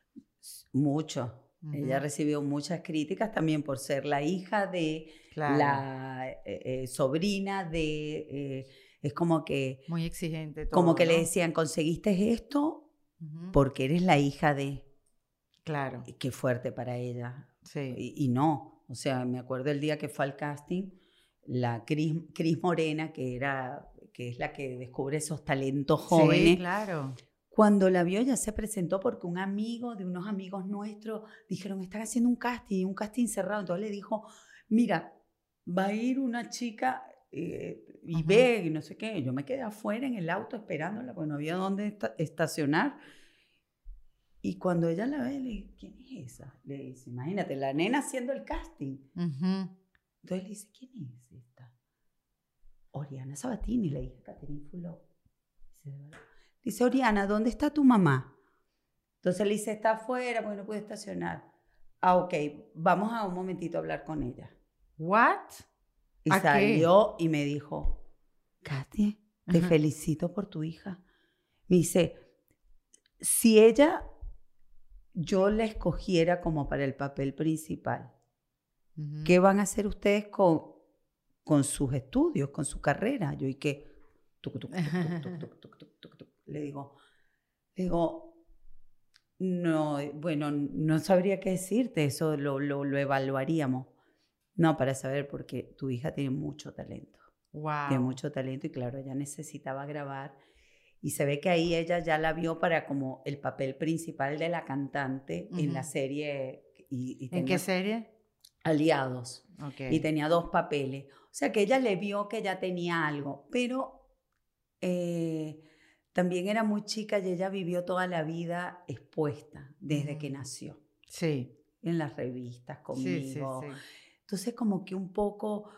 Mucho. Uh-huh. Ella recibió muchas críticas también por ser la hija de, claro. la eh, eh, sobrina de... Eh, es como que... Muy exigente todo, como que ¿no? le decían, conseguiste esto uh-huh. porque eres la hija de... Claro. Qué fuerte para ella. Sí. Y, y no, o sea, me acuerdo el día que fue al casting, la Cris, Cris Morena, que, era, que es la que descubre esos talentos jóvenes. Sí, claro. Cuando la vio, ya se presentó porque un amigo de unos amigos nuestros dijeron, están haciendo un casting, un casting cerrado. Entonces le dijo, mira, va a ir una chica eh, y uh-huh. ve, y no sé qué. Yo me quedé afuera en el auto esperándola porque no había dónde esta- estacionar. Y cuando ella la ve, le dice, ¿quién es esa? Le dice, imagínate, la nena haciendo el casting. Uh-huh. Entonces le dice, ¿quién es esta? Oriana Sabatini, la hija de Catherine Fulop. Dice, Oriana, ¿dónde está tu mamá? Entonces le dice, está afuera porque no puede estacionar. Ah, ok, vamos a un momentito a hablar con ella. ¿What? Y ¿A salió qué? y me dijo, Katy, te Ajá. felicito por tu hija. Me dice, si ella, yo la escogiera como para el papel principal, uh-huh. ¿qué van a hacer ustedes con, con sus estudios, con su carrera? Yo, ¿y qué? Tuc, tuc, tuc, tuc, tuc, tuc, tuc, tuc, tuc. Le digo, le digo, no, bueno, no sabría qué decirte, eso lo, lo, lo evaluaríamos. No, para saber, porque tu hija tiene mucho talento. Wow. Tiene mucho talento y claro, ella necesitaba grabar. Y se ve que ahí ella ya la vio para como el papel principal de la cantante uh-huh. en la serie. Y, y ¿En qué serie? Aliados. Okay. Y tenía dos papeles. O sea que ella le vio que ya tenía algo, pero eh, también era muy chica y ella vivió toda la vida expuesta desde uh-huh. que nació. Sí. En las revistas conmigo. Sí, sí, sí. Entonces como que un poco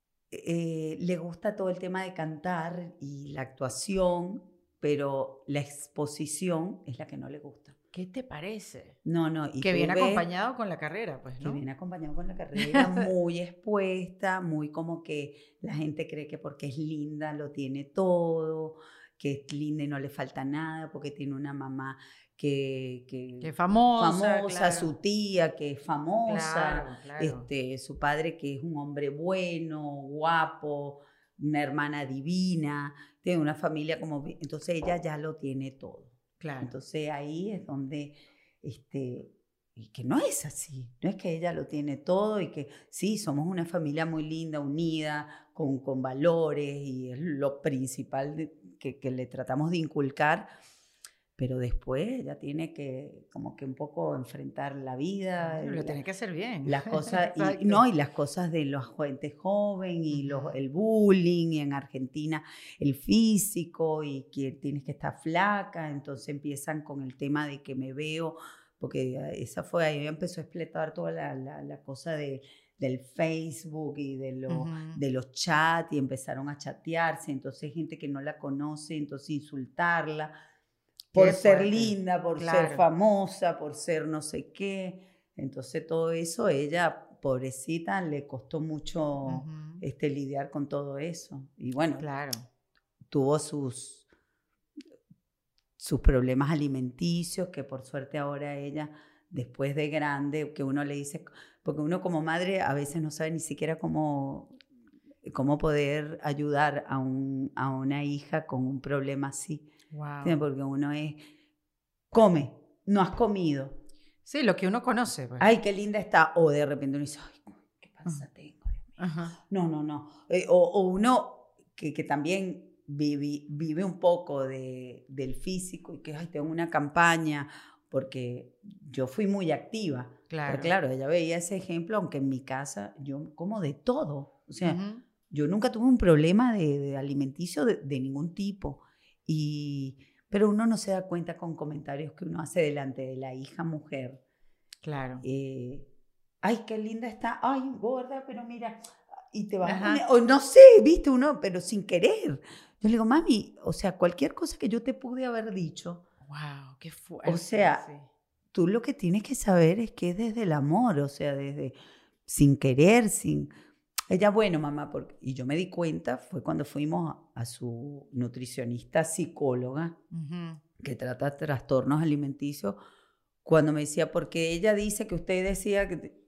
eh, le gusta todo el tema de cantar y la actuación, pero la exposición es la que no le gusta. ¿Qué te parece? No, no. Y que viene ves, acompañado con la carrera, pues, ¿no? Que viene acompañado con la carrera, muy expuesta, muy como que la gente cree que porque es linda lo tiene todo, que es linda y no le falta nada, porque tiene una mamá que, que, que famosa, famosa claro. Su tía que es famosa, claro, claro. Este, su padre que es un hombre bueno, guapo, una hermana divina, tiene una familia como... Entonces ella ya lo tiene todo. Claro. Entonces ahí es donde... Este, y que no es así, no es que ella lo tiene todo y que sí, somos una familia muy linda, unida, con, con valores y es lo principal de, que, que le tratamos de inculcar, pero después ella tiene que como que un poco enfrentar la vida. Lo la, tiene que hacer bien. Las cosas, y, no, y las cosas de la gente joven y los, el bullying, y en Argentina el físico y que tienes que estar flaca, entonces empiezan con el tema de que me veo... porque esa fue, ahí empezó a explotar toda la, la, la cosa de, del Facebook y de, lo, uh-huh. de los chats, y empezaron a chatearse, entonces gente que no la conoce, entonces insultarla, por qué ser fuerte. Linda, por claro. ser famosa, por ser no sé qué, entonces todo eso, ella, pobrecita, le costó mucho uh-huh. este, lidiar con todo eso, y bueno, claro. tuvo sus... sus problemas alimenticios, que por suerte ahora ella, después de grande, que uno le dice, porque uno como madre a veces no sabe ni siquiera cómo, cómo poder ayudar a, un, a una hija con un problema así. Wow. Porque uno es, come, no has comido. Sí, lo que uno conoce. Pues. Ay, qué linda está. O de repente uno dice, ay, qué panza uh-huh. tengo, Dios mío. Uh-huh. No, no, no. Eh, o, o uno que, que también vive, vive un poco de, del físico y que, ay, tengo una campaña, porque yo fui muy activa. Claro. Pero claro, ella veía ese ejemplo, aunque en mi casa yo como de todo. O sea, uh-huh. yo nunca tuve un problema de, de alimenticio de, de ningún tipo. Y, pero uno no se da cuenta con comentarios que uno hace delante de la hija mujer. Claro. Eh, ay, qué linda está. Ay, gorda, pero mira. Y te vas a poner, o no sé, viste uno, pero sin querer. Yo le digo, mami, o sea, cualquier cosa que yo te pude haber dicho. Wow, qué fuerte. O sea, sí. Tú lo que tienes que saber es que es desde el amor, o sea, desde sin querer, sin... Ella, bueno, mamá, porque... y yo me di cuenta, fue cuando fuimos a, a su nutricionista psicóloga, uh-huh. que trata trastornos alimenticios, cuando me decía, porque ella dice que usted decía que...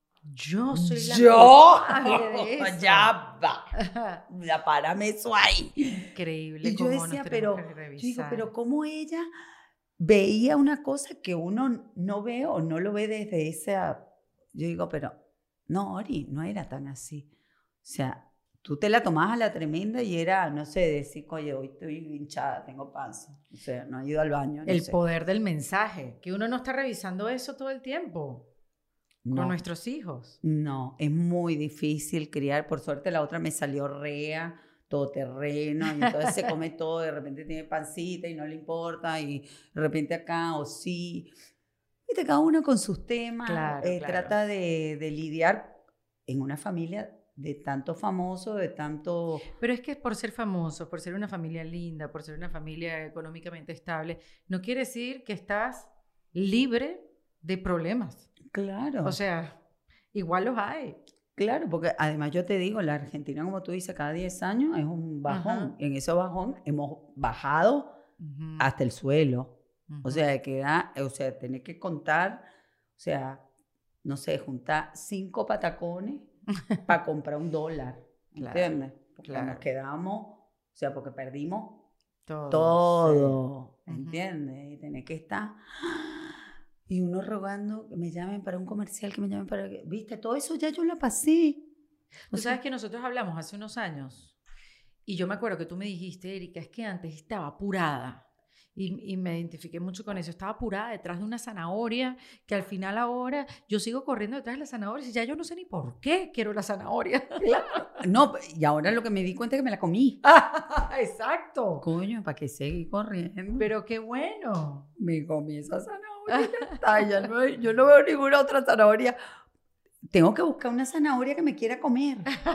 Yo soy la ¡Yo! De eso. Ya va. Ya párame eso ahí. Increíble. Y yo decía, pero, yo digo, pero ¿cómo ella veía una cosa que uno no ve o no lo ve desde esa? Yo digo, pero no, Ori, no era tan así. O sea, tú te la tomabas a la tremenda y era, no sé, decir, oye, hoy estoy hinchada, tengo panza. O sea, no he ido al baño. No el sé. Poder del mensaje, que uno no está revisando eso todo el tiempo. No, con nuestros hijos. No, es muy difícil criar. Por suerte la otra me salió rea, todoterreno, y entonces se come todo, de repente tiene pancita y no le importa, y de repente acá o sí. Viste, cada uno con sus temas. Claro, eh, claro. Trata de, de lidiar en una familia de tanto famoso, de tanto... Pero es que por ser famoso, por ser una familia linda, por ser una familia económicamente estable, no quiere decir que estás libre de problemas. Claro. O sea, igual los hay. Claro, porque además yo te digo, la Argentina, como tú dices, cada diez años es un bajón. Uh-huh. En ese bajón hemos bajado uh-huh. hasta el suelo. Uh-huh. O sea, que da, o sea, tener que contar, o sea, no sé, juntar cinco patacones para comprar un dólar. Claro, ¿Entiendes? Porque claro. nos quedamos, o sea, porque perdimos todo. todo Sí. ¿Entiendes? Uh-huh. Y tener que estar... Y uno rogando que me llamen para un comercial, que me llamen para... ¿Viste? Todo eso ya yo lo pasé. Tú sabes que nosotros hablamos hace unos años y yo me acuerdo que tú me dijiste, Erika, es que antes estaba apurada y, y me identifiqué mucho con eso. Estaba apurada detrás de una zanahoria que al final ahora yo sigo corriendo detrás de las zanahorias y ya yo no sé ni por qué quiero la zanahoria. No, y ahora lo que me di cuenta es que me la comí. Exacto. Coño, ¿para qué seguir corriendo? Pero qué bueno. Me comí esa zanahoria. Ya está, ya no, yo no veo ninguna otra zanahoria. Tengo que buscar una zanahoria que me quiera comer.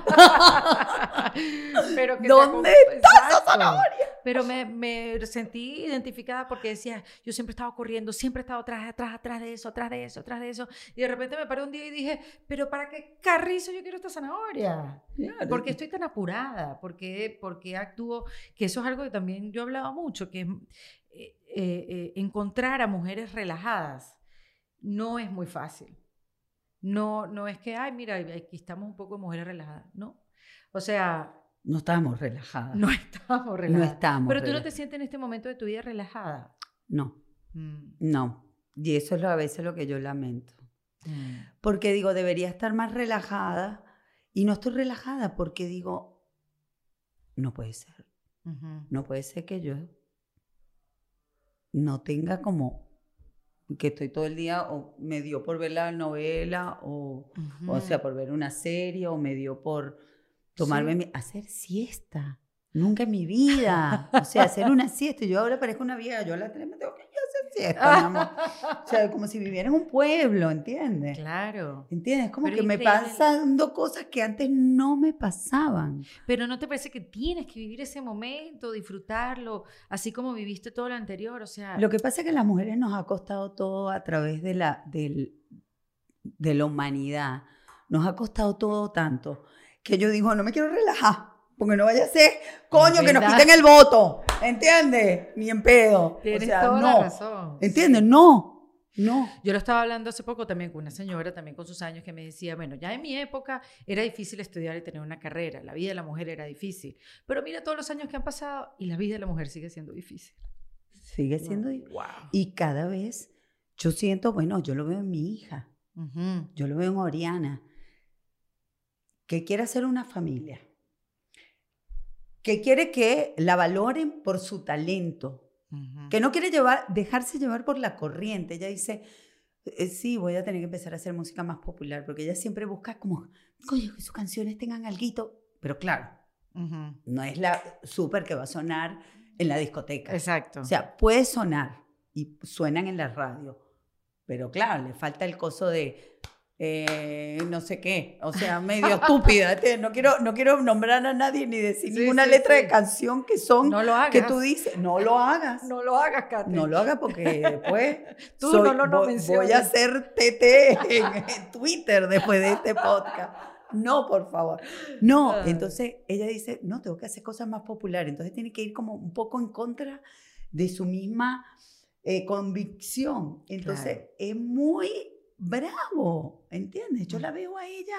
Pero que ¿Dónde te... está esa zanahoria? Pero me, me sentí identificada porque decía, yo siempre he estado corriendo, siempre he estado atrás, atrás, atrás de eso, atrás de eso, atrás de eso. Y de repente me paré un día y dije, pero ¿para qué carrizo yo quiero esta zanahoria? Claro. ¿Por qué estoy tan apurada? ¿Por qué, por qué actúo? Que eso es algo que también yo he hablado mucho, que eh, eh, encontrar a mujeres relajadas no es muy fácil. No, no es que, ay, mira, aquí estamos un poco de mujeres relajadas. No. O sea... No estamos relajadas. No estamos relajadas. No estamos Pero tú relajadas. no te sientes en este momento de tu vida relajada. No. Mm. No. Y eso es a veces lo que yo lamento. Mm. Porque digo, debería estar más relajada. Y no estoy relajada porque digo, no puede ser. Uh-huh. No puede ser que yo no tenga como... que estoy todo el día, o me dio por ver la novela, o, uh-huh. o sea, por ver una serie, o me dio por tomarme, sí. mi, hacer siesta. Nunca en mi vida. O sea, hacer una siesta. Yo ahora parezco una vieja, yo a las tres me tengo que ir a hacer siesta, mi amor. O sea, como si viviera en un pueblo, ¿entiendes? Claro. ¿Entiendes? Como Pero que increíble. Me pasando cosas que antes no me pasaban. Pero ¿no te parece que tienes que vivir ese momento, disfrutarlo, así como viviste todo lo anterior? O sea... Lo que pasa es que a las mujeres nos ha costado todo a través de la, del, de la humanidad. Nos ha costado todo tanto que yo digo, no me quiero relajar. Porque no vaya a ser, coño, que nos quiten el voto. ¿Entiendes? Ni en pedo. Tienes o sea, toda no. la razón. ¿Entiendes? Sí. No. No. Yo lo estaba hablando hace poco también con una señora, también con sus años, que me decía, bueno, ya en mi época era difícil estudiar y tener una carrera. La vida de la mujer era difícil. Pero mira todos los años que han pasado y la vida de la mujer sigue siendo difícil. Sigue siendo difícil. Wow. Y cada vez yo siento, bueno, yo lo veo en mi hija, Uh-huh. yo lo veo en Oriana, que quiere hacer una familia, que quiere que la valoren por su talento, Uh-huh. que no quiere llevar, dejarse llevar por la corriente. Ella dice, eh, sí, voy a tener que empezar a hacer música más popular, porque ella siempre busca como, coño, que sus canciones tengan alguito, pero claro, Uh-huh. no es la súper que va a sonar en la discoteca. Exacto. O sea, puede sonar y suenan en la radio, pero claro, le falta el coso de eh, no sé qué, o sea, medio estúpida. Este, no, quiero, no quiero nombrar a nadie ni decir Sí, ninguna sí, letra sí. de canción que son, No lo hagas. que tú dices, no lo hagas. No lo hagas, Kate. No lo hagas porque después Tú soy- no lo no voy, menciones. voy a hacer T T en, en Twitter después de este podcast. No, por favor. No, Ay. entonces ella dice, no, tengo que hacer cosas más populares. Entonces tiene que ir como un poco en contra de su misma eh, convicción. Entonces Claro. es muy bravo, ¿entiendes? Yo la veo a ella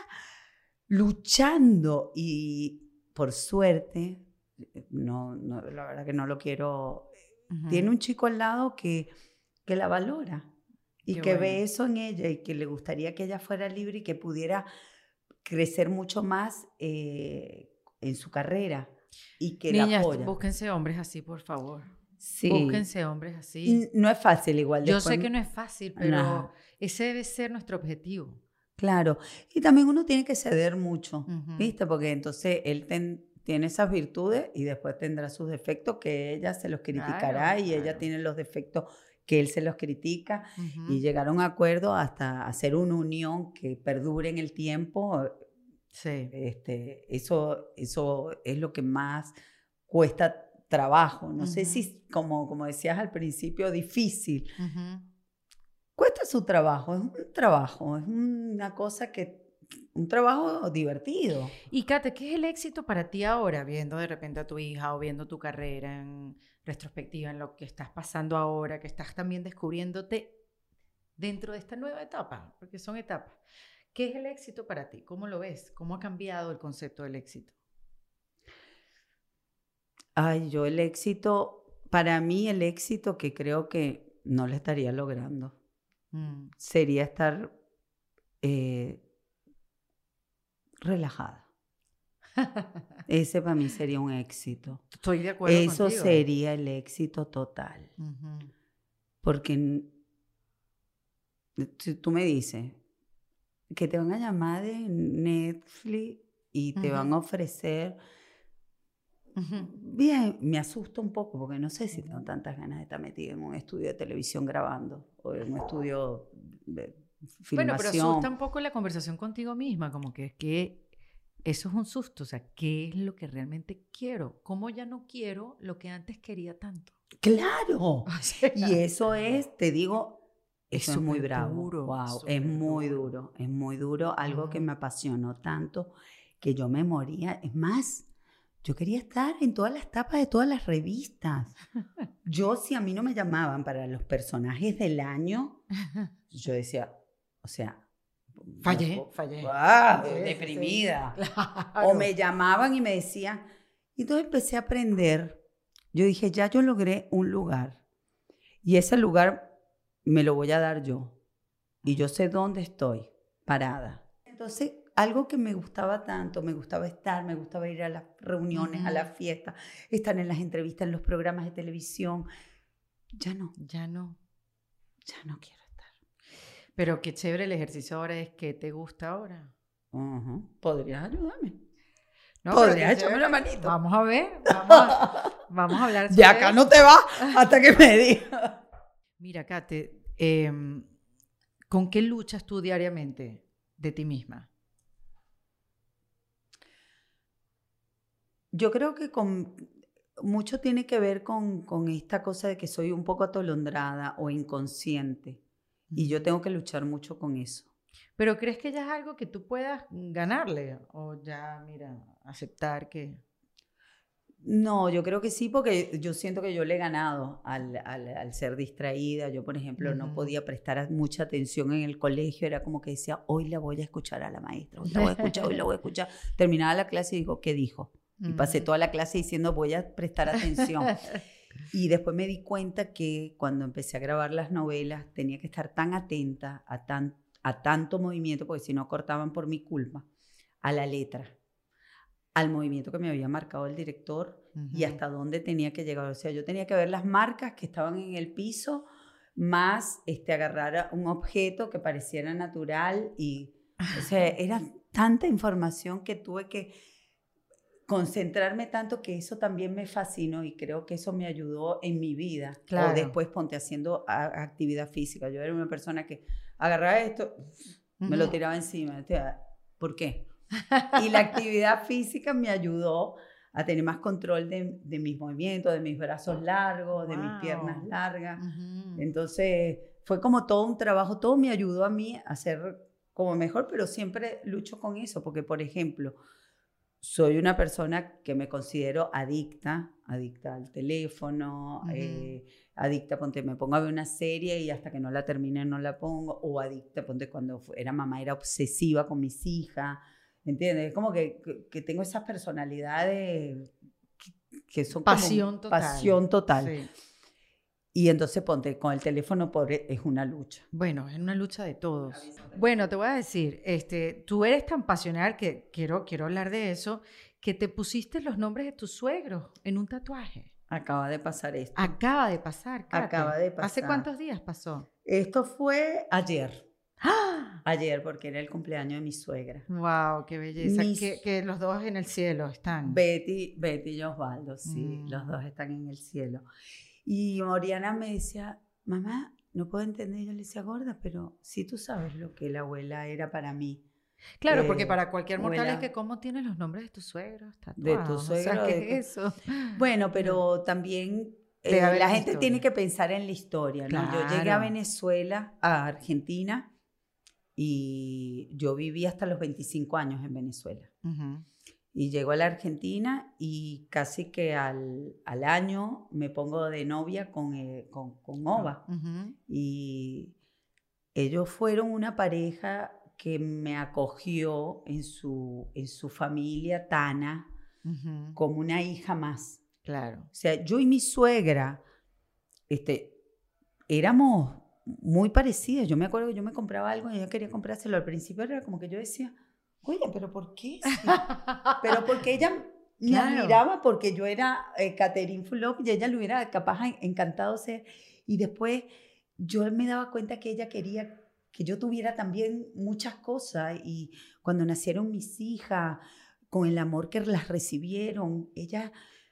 luchando y por suerte, no, no, la verdad que no lo quiero, Uh-huh. tiene un chico al lado que, que la valora y Qué que bueno. ve eso en ella y que le gustaría que ella fuera libre y que pudiera crecer mucho más eh, en su carrera y que la Niñas, apoya. búsquense hombres así, por favor. Sí. Búsquense hombres así. N- No es fácil igual. Yo después- sé que no es fácil, pero Ajá. ese debe ser nuestro objetivo. Claro. Y también uno tiene que ceder mucho, Ujú. ¿viste? Porque entonces él ten- tiene esas virtudes y después tendrá sus defectos que ella se los criticará Claro, y ella claro. tiene los defectos que él se los critica Ujú. y llegar a un acuerdo hasta hacer una unión que perdure en el tiempo. Sí. Este, eso, eso es lo que más cuesta trabajo. No sé Ujú. si, como, como decías al principio, difícil. Ujú. Cuesta su trabajo, es un trabajo, es una cosa que, un trabajo divertido. Y Kate, ¿qué es el éxito para ti ahora, viendo de repente a tu hija o viendo tu carrera en retrospectiva, en lo que estás pasando ahora, que estás también descubriéndote dentro de esta nueva etapa? Porque son etapas. ¿Qué es el éxito para ti? ¿Cómo lo ves? ¿Cómo ha cambiado el concepto del éxito? Ay, yo el éxito, para mí el éxito que creo que no le estaría logrando Mm. sería estar eh, relajada. Ese para mí sería un éxito. Estoy de acuerdo Eso contigo. sería el éxito total. Ujú. Porque n- si tú me dices que te van a llamar de Netflix y te Ujú. van a ofrecer, Ujú. bien, me asusta un poco porque no sé si tengo tantas ganas de estar metida en un estudio de televisión grabando o en un estudio de Bueno, filmación. pero asusta un poco la conversación contigo misma, como que es que eso es un susto, o sea, ¿qué es lo que realmente quiero? ¿Cómo ya no quiero lo que antes quería tanto? ¡Claro! O sea, Y eso es, te digo, Es eso es muy súper bravo. duro, Wow, súper es muy duro. duro, es muy duro. Algo que Ujú. me apasionó tanto que yo me moría. Es más, yo quería estar en todas las tapas de todas las revistas. Yo, si a mí no me llamaban para los personajes del año, yo decía, o sea, Fallé, no, fallé. ¡ah! Sí, sí, sí. Deprimida. Claro. O me llamaban y me decían, y entonces empecé a aprender. Yo dije, ya yo logré un lugar y ese lugar me lo voy a dar yo y yo sé dónde estoy parada. Entonces, algo que me gustaba tanto, me gustaba estar, me gustaba ir a las reuniones, Ujú. a las fiestas, estar en las entrevistas, en los programas de televisión, ya no, Ya no. ya no quiero estar. Pero qué chévere el ejercicio ahora es que te gusta ahora. Ujú. ¿Podrías ayudarme? No, Podrías pero qué echarme una chévere. manito. Vamos a ver, vamos a, vamos a hablar De sobre acá eso. no te vas hasta que me digas. Mira, Kate, em, ¿con qué luchas tú diariamente de ti misma? Yo creo que con, mucho tiene que ver con, con esta cosa de que soy un poco atolondrada o inconsciente. Y yo tengo que luchar mucho con eso. ¿Pero crees que ya es algo que tú puedas ganarle? O ya, mira, aceptar que... No, yo creo que sí, porque yo siento que yo le he ganado al, al, al ser distraída. Yo, por ejemplo, no Ujú. podía prestar mucha atención en el colegio. Era como que decía, hoy la voy a escuchar a la maestra, hoy la voy a escuchar, hoy la voy a escuchar. Terminaba la clase y digo, ¿qué dijo? Y pasé Ujú. toda la clase diciendo, voy a prestar atención. Y después me di cuenta que cuando empecé a grabar las novelas tenía que estar tan atenta a, tan, a tanto movimiento, porque si no cortaban por mi culpa, a la letra, al movimiento que me había marcado el director uh-huh. y hasta dónde tenía que llegar. O sea, yo tenía que ver las marcas que estaban en el piso, más este, agarrar un objeto que pareciera natural. Y, o sea, era tanta información que tuve que concentrarme tanto, que eso también me fascinó y creo que eso me ayudó en mi vida. Claro. O después ponte haciendo a, actividad física. Yo era una persona que agarraba esto, uh-huh. me lo tiraba encima. ¿Por qué? Y la actividad física me ayudó a tener más control de, de mis movimientos, de mis brazos largos, wow. de mis piernas largas. Uh-huh. Entonces fue como todo un trabajo, todo me ayudó a mí a ser como mejor, pero siempre lucho con eso, porque por ejemplo, soy una persona que me considero adicta, adicta al teléfono, uh-huh. eh, adicta, ponte, me pongo a ver una serie y hasta que no la termine no la pongo, o adicta, ponte, cuando era mamá era obsesiva con mis hijas, ¿entiendes? Es como que, que, que tengo esas personalidades que, que son pasión como total. Pasión total. Sí. Y entonces, ponte, con el teléfono pobre es una lucha. Bueno, es una lucha de todos. Bueno, te voy a decir, este, tú eres tan pasional que quiero, quiero hablar de eso, que te pusiste los nombres de tus suegros en un tatuaje. Acaba de pasar esto. Acaba de pasar, Kate. Acaba de pasar. ¿Hace cuántos días pasó? Esto fue ayer. ¡Ah! Ayer, porque era el cumpleaños de mi suegra. ¡Wow! ¡Qué belleza! Mis... Que, que los dos en el cielo están. Betty, Betty y Osvaldo, sí, mm. los dos están en el cielo. Y Oriana me decía, mamá, no puedo entender. Yo le decía, gorda, pero sí tú sabes lo que la abuela era para mí. Claro, eh, porque para cualquier mortal abuela, es que cómo tienes los nombres de tus suegros tatuados. De tus suegros. O sea, ¿qué de, es eso? Bueno, pero también eh, la gente historia. tiene que pensar en la historia, ¿no? Claro. Yo llegué a Venezuela, a Argentina, y yo viví hasta los veinticinco años en Venezuela. Uh-huh. Y llego a la Argentina y casi que al, al año me pongo de novia con, eh, con, con Ova. Uh-huh. Y ellos fueron una pareja que me acogió en su, en su familia Tana uh-huh. como una hija más. Claro. O sea, yo y mi suegra este, éramos muy parecidas. Yo me acuerdo que yo me compraba algo y ella quería comprárselo. Al principio era como que yo decía, oye, ¿pero por qué? Sí. Pero porque ella me claro. admiraba, porque yo era eh, Catherine Fulop y ella le hubiera capaz encantado ser. Y después yo me daba cuenta que ella quería que yo tuviera también muchas cosas. Y cuando nacieron mis hijas, con el amor que las recibieron, ella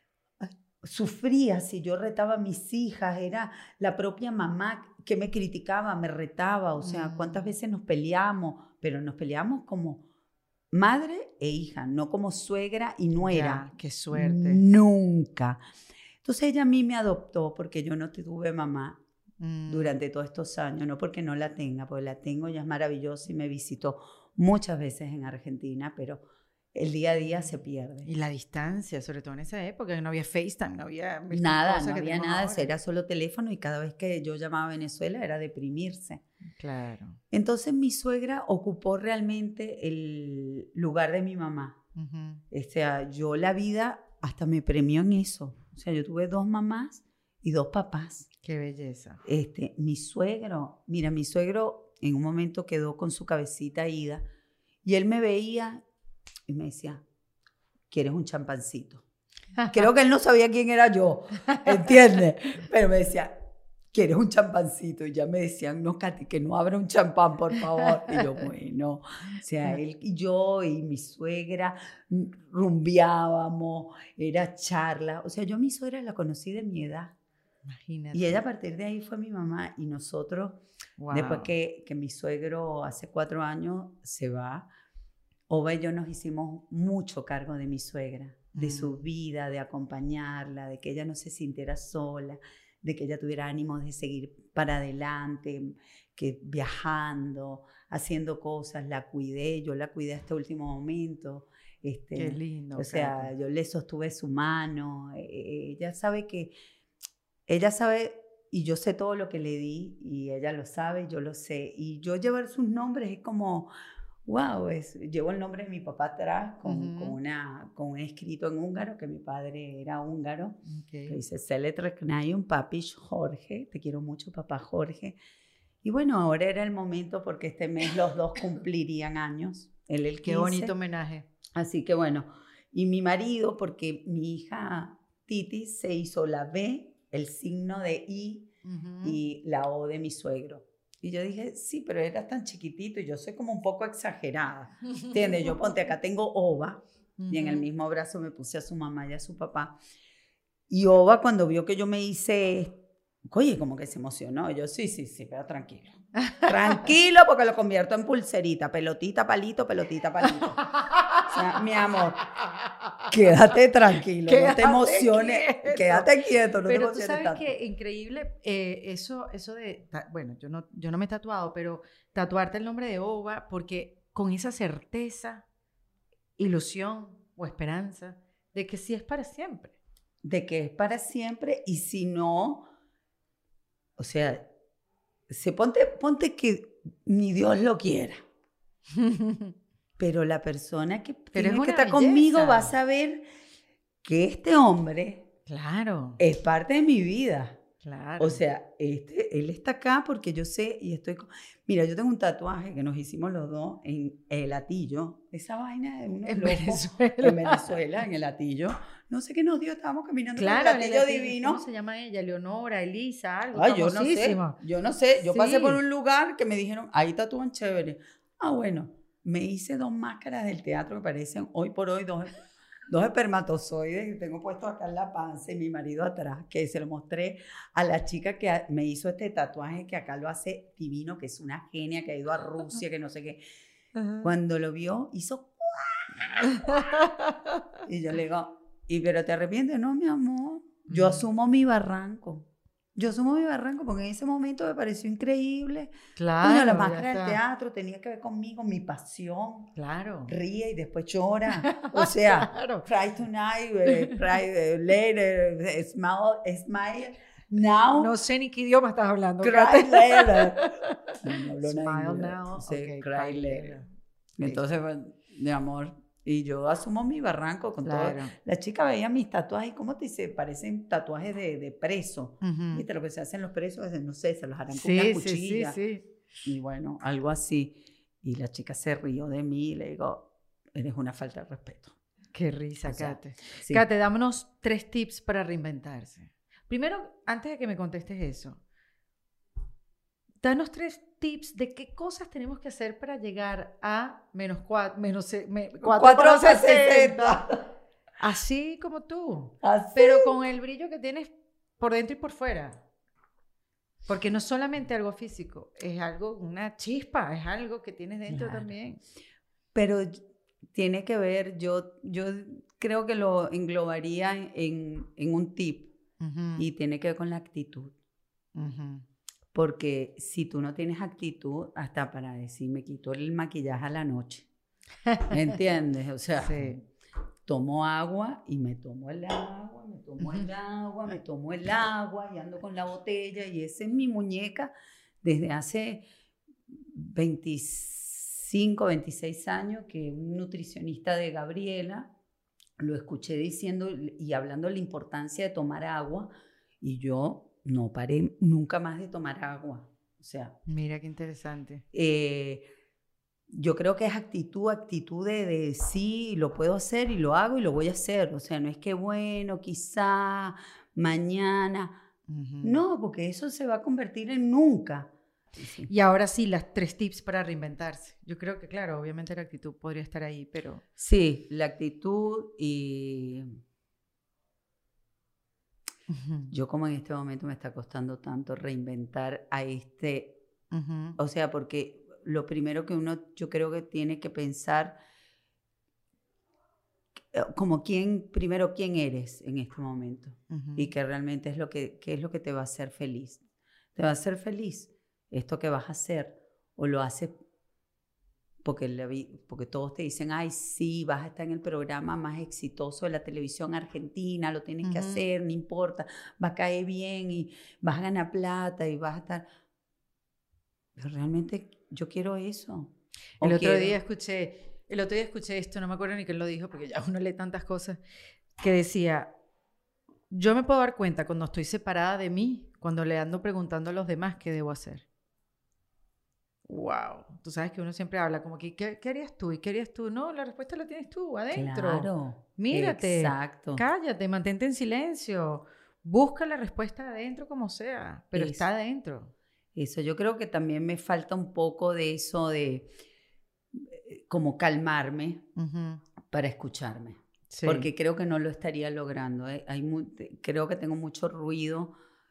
sufría si yo retaba a mis hijas. Era la propia mamá que me criticaba, me retaba. O sea, mm. cuántas veces nos peleamos, pero nos peleamos como madre e hija, no como suegra y nuera. Ya, qué suerte. Nunca. Entonces ella a mí me adoptó porque yo no tuve mamá mm. durante todos estos años, no porque no la tenga, porque la tengo, ella es maravillosa y me visitó muchas veces en Argentina, pero el día a día se pierde. Y la distancia, sobre todo en esa época, no había FaceTime, no había... Nada, no había nada, eso era solo teléfono y cada vez que yo llamaba a Venezuela era deprimirse. Claro. Entonces mi suegra ocupó realmente el lugar de mi mamá. Uh-huh. O sea, yo la vida hasta me premió en eso. O sea, yo tuve dos mamás y dos papás. Qué belleza. Este, mi suegro, mira, mi suegro en un momento quedó con su cabecita ida y él me veía y me decía, ¿quieres un champancito? Creo que él no sabía quién era yo, ¿entiendes? Pero me decía, ¿quieres un champancito? Y ya me decían, no, Katy, que no abra un champán, por favor. Y yo, bueno, o sea, él y yo y mi suegra rumbeábamos, era charla. O sea, yo a mi suegra la conocí de mi edad. Imagínate. Y ella a partir de ahí fue mi mamá. Y nosotros, wow. después que, que mi suegro hace cuatro años se va, Ova y yo nos hicimos mucho cargo de mi suegra, de mm. su vida, de acompañarla, de que ella no se sintiera sola, de que ella tuviera ánimo de seguir para adelante, que viajando, haciendo cosas, la cuidé, yo la cuidé hasta el último momento. Este, Qué lindo. O sea, Katy. Yo le sostuve su mano, eh, ella sabe que, ella sabe, y yo sé todo lo que le di, y ella lo sabe, yo lo sé, y yo llevar sus nombres es como... Wow, es, llevo el nombre de mi papá atrás con, Ujú. con, una, con un escrito en húngaro, que mi padre era húngaro, Okay. que dice, Selet Reknayum Papish Jorge, te quiero mucho, papá Jorge. Y bueno, ahora era el momento porque este mes los dos cumplirían años, él el quince. Qué bonito homenaje. Así que bueno, y mi marido, porque mi hija Titi se hizo la B, el signo de I Uh-huh. y la O de mi suegro. Y yo dije, sí, pero era tan chiquitito y yo soy como un poco exagerada, ¿entiendes? Yo ponte acá, tengo Ova, uh-huh. y en el mismo brazo me puse a su mamá y a su papá. Y Ova cuando vio que yo me hice, oye, como que se emocionó. Yo, sí, sí, sí, pero tranquilo. Tranquilo porque lo convierto en pulserita, pelotita, palito, pelotita, palito. O sea, mi amor, quédate tranquilo, quédate no te emociones, quieto. Quédate quieto, no pero te emociones tú sabes tanto. que increíble, eh, eso, eso de, bueno, yo no, yo no me he tatuado, pero tatuarte el nombre de Ova, porque con esa certeza, ilusión o esperanza de que sí es para siempre. De que es para siempre y si no, o sea, se ponte, ponte que ni Dios lo quiera. Pero la persona que Pero tiene que estar conmigo va a saber que este hombre claro. es parte de mi vida. Claro. O sea, este, él está acá porque yo sé y estoy... Con... Mira, yo tengo un tatuaje que nos hicimos los dos en el Atillo. Esa vaina de unos en locos. Venezuela. En Venezuela, en el Atillo. No sé qué nos dio, estábamos caminando claro, por el Atillo, el Atillo divino. ¿Cómo se llama ella? Leonora, Elisa, algo Ay, yo no sé, yo no sé. Yo sí. pasé por un lugar que me dijeron, ahí tatúan chévere. Ah, bueno, me hice dos máscaras del teatro que parecen hoy por hoy dos, dos espermatozoides que tengo puestos acá en la panza y mi marido atrás, que se lo mostré a la chica que me hizo este tatuaje que acá lo hace divino, que es una genia, que ha ido a Rusia, que no sé qué. Uh-huh. Cuando lo vio, hizo... y yo le digo, ¿y pero te arrepientes? No, mi amor, yo uh-huh. asumo mi barranco. Yo asumo mi barranco porque en ese momento me pareció increíble. Claro. Bueno, la máscara del teatro tenía que ver conmigo, mi pasión. Claro. Ríe y después llora. O sea, claro. Cry tonight, uh, cry uh, later, uh, smile, smile now. No sé ni qué idioma estás hablando. Cry later. No, no smile now. Sí, okay, cry, cry later. later. Entonces, bueno, mi amor... Y yo asumo mi barranco con claro. todo. La chica veía mis tatuajes, ¿cómo te dice? Parecen tatuajes de, de preso. Uh-huh. ¿Viste lo que se hacen los presos? No sé, se los harán con sí, una cuchilla. Sí, sí, sí. Y bueno, algo así. Y la chica se rió de mí y le digo, eres una falta de respeto. Qué risa, o sea, Kate. Sí. Kate, dámonos tres tips para reinventarse. Primero, antes de que me contestes eso, danos tres tips de qué cosas tenemos que hacer para llegar a menos cuatro, menos me, cuatro sesenta. Así como tú. Así. Pero con el brillo que tienes por dentro y por fuera. Porque no es solamente algo físico, es algo, una chispa, es algo que tienes dentro claro. también. Pero tiene que ver, yo, yo creo que lo englobaría en, en un tip uh-huh. y tiene que ver con la actitud. Uh-huh. Porque si tú no tienes actitud, hasta para decir, me quito el maquillaje a la noche. ¿Me entiendes? O sea, sí. tomo agua y me tomo el agua, me tomo el agua, me tomo el agua y ando con la botella. Y esa es mi muñeca desde hace veinticinco, veintiséis años, que un nutricionista de Gabriela lo escuché diciendo y hablando de la importancia de tomar agua. Y yo... no paré nunca más de tomar agua. O sea... Mira qué interesante. Eh, yo creo que es actitud, actitud de, de sí, lo puedo hacer y lo hago y lo voy a hacer. O sea, no es que bueno, quizá, mañana. Uh-huh. No, porque eso se va a convertir en nunca. Sí. Y ahora sí, las tres tips para reinventarse. Yo creo que, claro, obviamente la actitud podría estar ahí, pero... Sí, la actitud y... Uh-huh. Yo como en este momento me está costando tanto reinventar a este, uh-huh. o sea, porque lo primero que uno, yo creo que tiene que pensar como quién, primero quién eres en este momento uh-huh. y que realmente es lo que, qué es lo que te va a hacer feliz. ¿Te va a hacer feliz esto que vas a hacer o lo haces porque, la, porque todos te dicen, ay, sí, vas a estar en el programa más exitoso de la televisión argentina, lo tienes uh-huh. que hacer, no importa, va a caer bien y vas a ganar plata y vas a estar... Pero realmente yo quiero eso. El otro quiero... día escuché, el otro día escuché esto, no me acuerdo ni quién lo dijo, porque ya uno lee tantas cosas, que decía, yo me puedo dar cuenta cuando estoy separada de mí, cuando le ando preguntando a los demás qué debo hacer. Wow, tú sabes que uno siempre habla como que, ¿qué, qué harías tú? ¿Y qué harías tú? No, la respuesta la tienes tú, adentro. Claro, Mírate, exacto. cállate, mantente en silencio, busca la respuesta adentro como sea, pero Eso. está adentro. Eso, yo creo que también me falta un poco de eso de eh, como calmarme Uh-huh. para escucharme. Sí. Porque creo que no lo estaría logrando. ¿eh? Hay muy, creo que tengo mucho ruido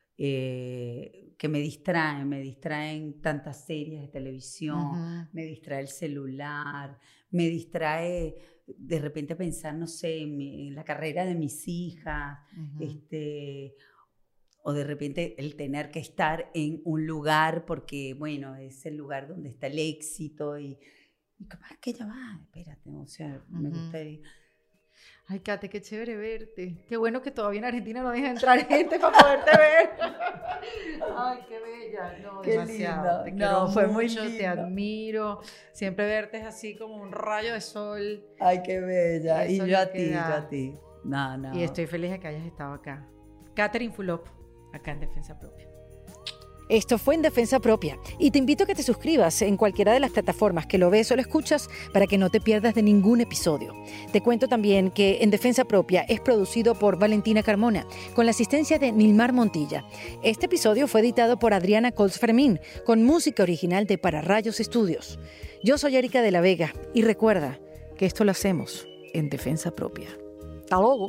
eh, que me distraen, me distraen tantas series de televisión, Uh-huh. me distrae el celular, me distrae de repente pensar, no sé, en, mi, en la carrera de mis hijas, Uh-huh. este, o de repente el tener que estar en un lugar porque, bueno, es el lugar donde está el éxito y, y capaz que ya va, espérate, o sea, uh-huh. me gustaría... Ay, Kate, qué chévere verte. Qué bueno que todavía en Argentina no deja entrar gente para poderte ver. Ay, qué bella. No, qué demasiado. lindo. Te no, quiero fue mucho, muy lindo. Te admiro. Siempre verte es así como un rayo de sol. Ay, qué bella. Y, y yo a ti, queda. yo a ti. No, no. Y estoy feliz de que hayas estado acá. Catherine Fulop, acá en Defensa Propia. Esto fue En Defensa Propia y te invito a que te suscribas en cualquiera de las plataformas que lo ves o lo escuchas para que no te pierdas de ningún episodio. Te cuento también que En Defensa Propia es producido por Valentina Carmona con la asistencia de Nilmar Montilla. Este episodio fue editado por Adriana Colts Fermín con música original de Para Rayos Estudios. Yo soy Erika de la Vega y recuerda que esto lo hacemos en Defensa Propia. ¡Hasta luego!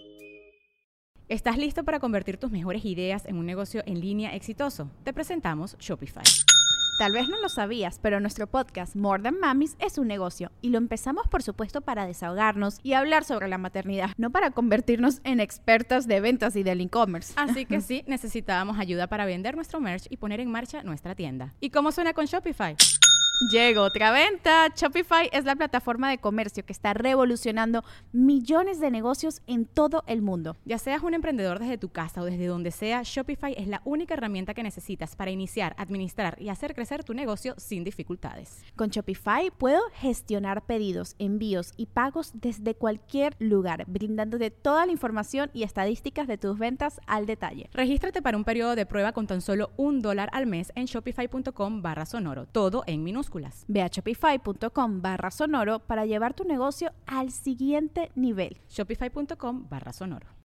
¿Estás listo para convertir tus mejores ideas en un negocio en línea exitoso? Te presentamos Shopify. Tal vez no lo sabías, pero nuestro podcast More Than Mamis es un negocio y lo empezamos por supuesto para desahogarnos y hablar sobre la maternidad, no para convertirnos en expertas de ventas y del e-commerce. Así que sí, necesitábamos ayuda para vender nuestro merch y poner en marcha nuestra tienda. ¿Y cómo suena con Shopify? Llegó otra venta. Shopify es la plataforma de comercio que está revolucionando millones de negocios en todo el mundo. Ya seas un emprendedor desde tu casa o desde donde sea, Shopify es la única herramienta que necesitas para iniciar, administrar y hacer crecer tu negocio sin dificultades. Con Shopify puedo gestionar pedidos, envíos y pagos desde cualquier lugar, brindándote toda la información y estadísticas de tus ventas al detalle. Regístrate para un periodo de prueba con tan solo un dólar al mes en shopify.com barra sonoro, todo en minúsculas. Ve a shopify.com barra sonoro para llevar tu negocio al siguiente nivel. Shopify.com barra sonoro.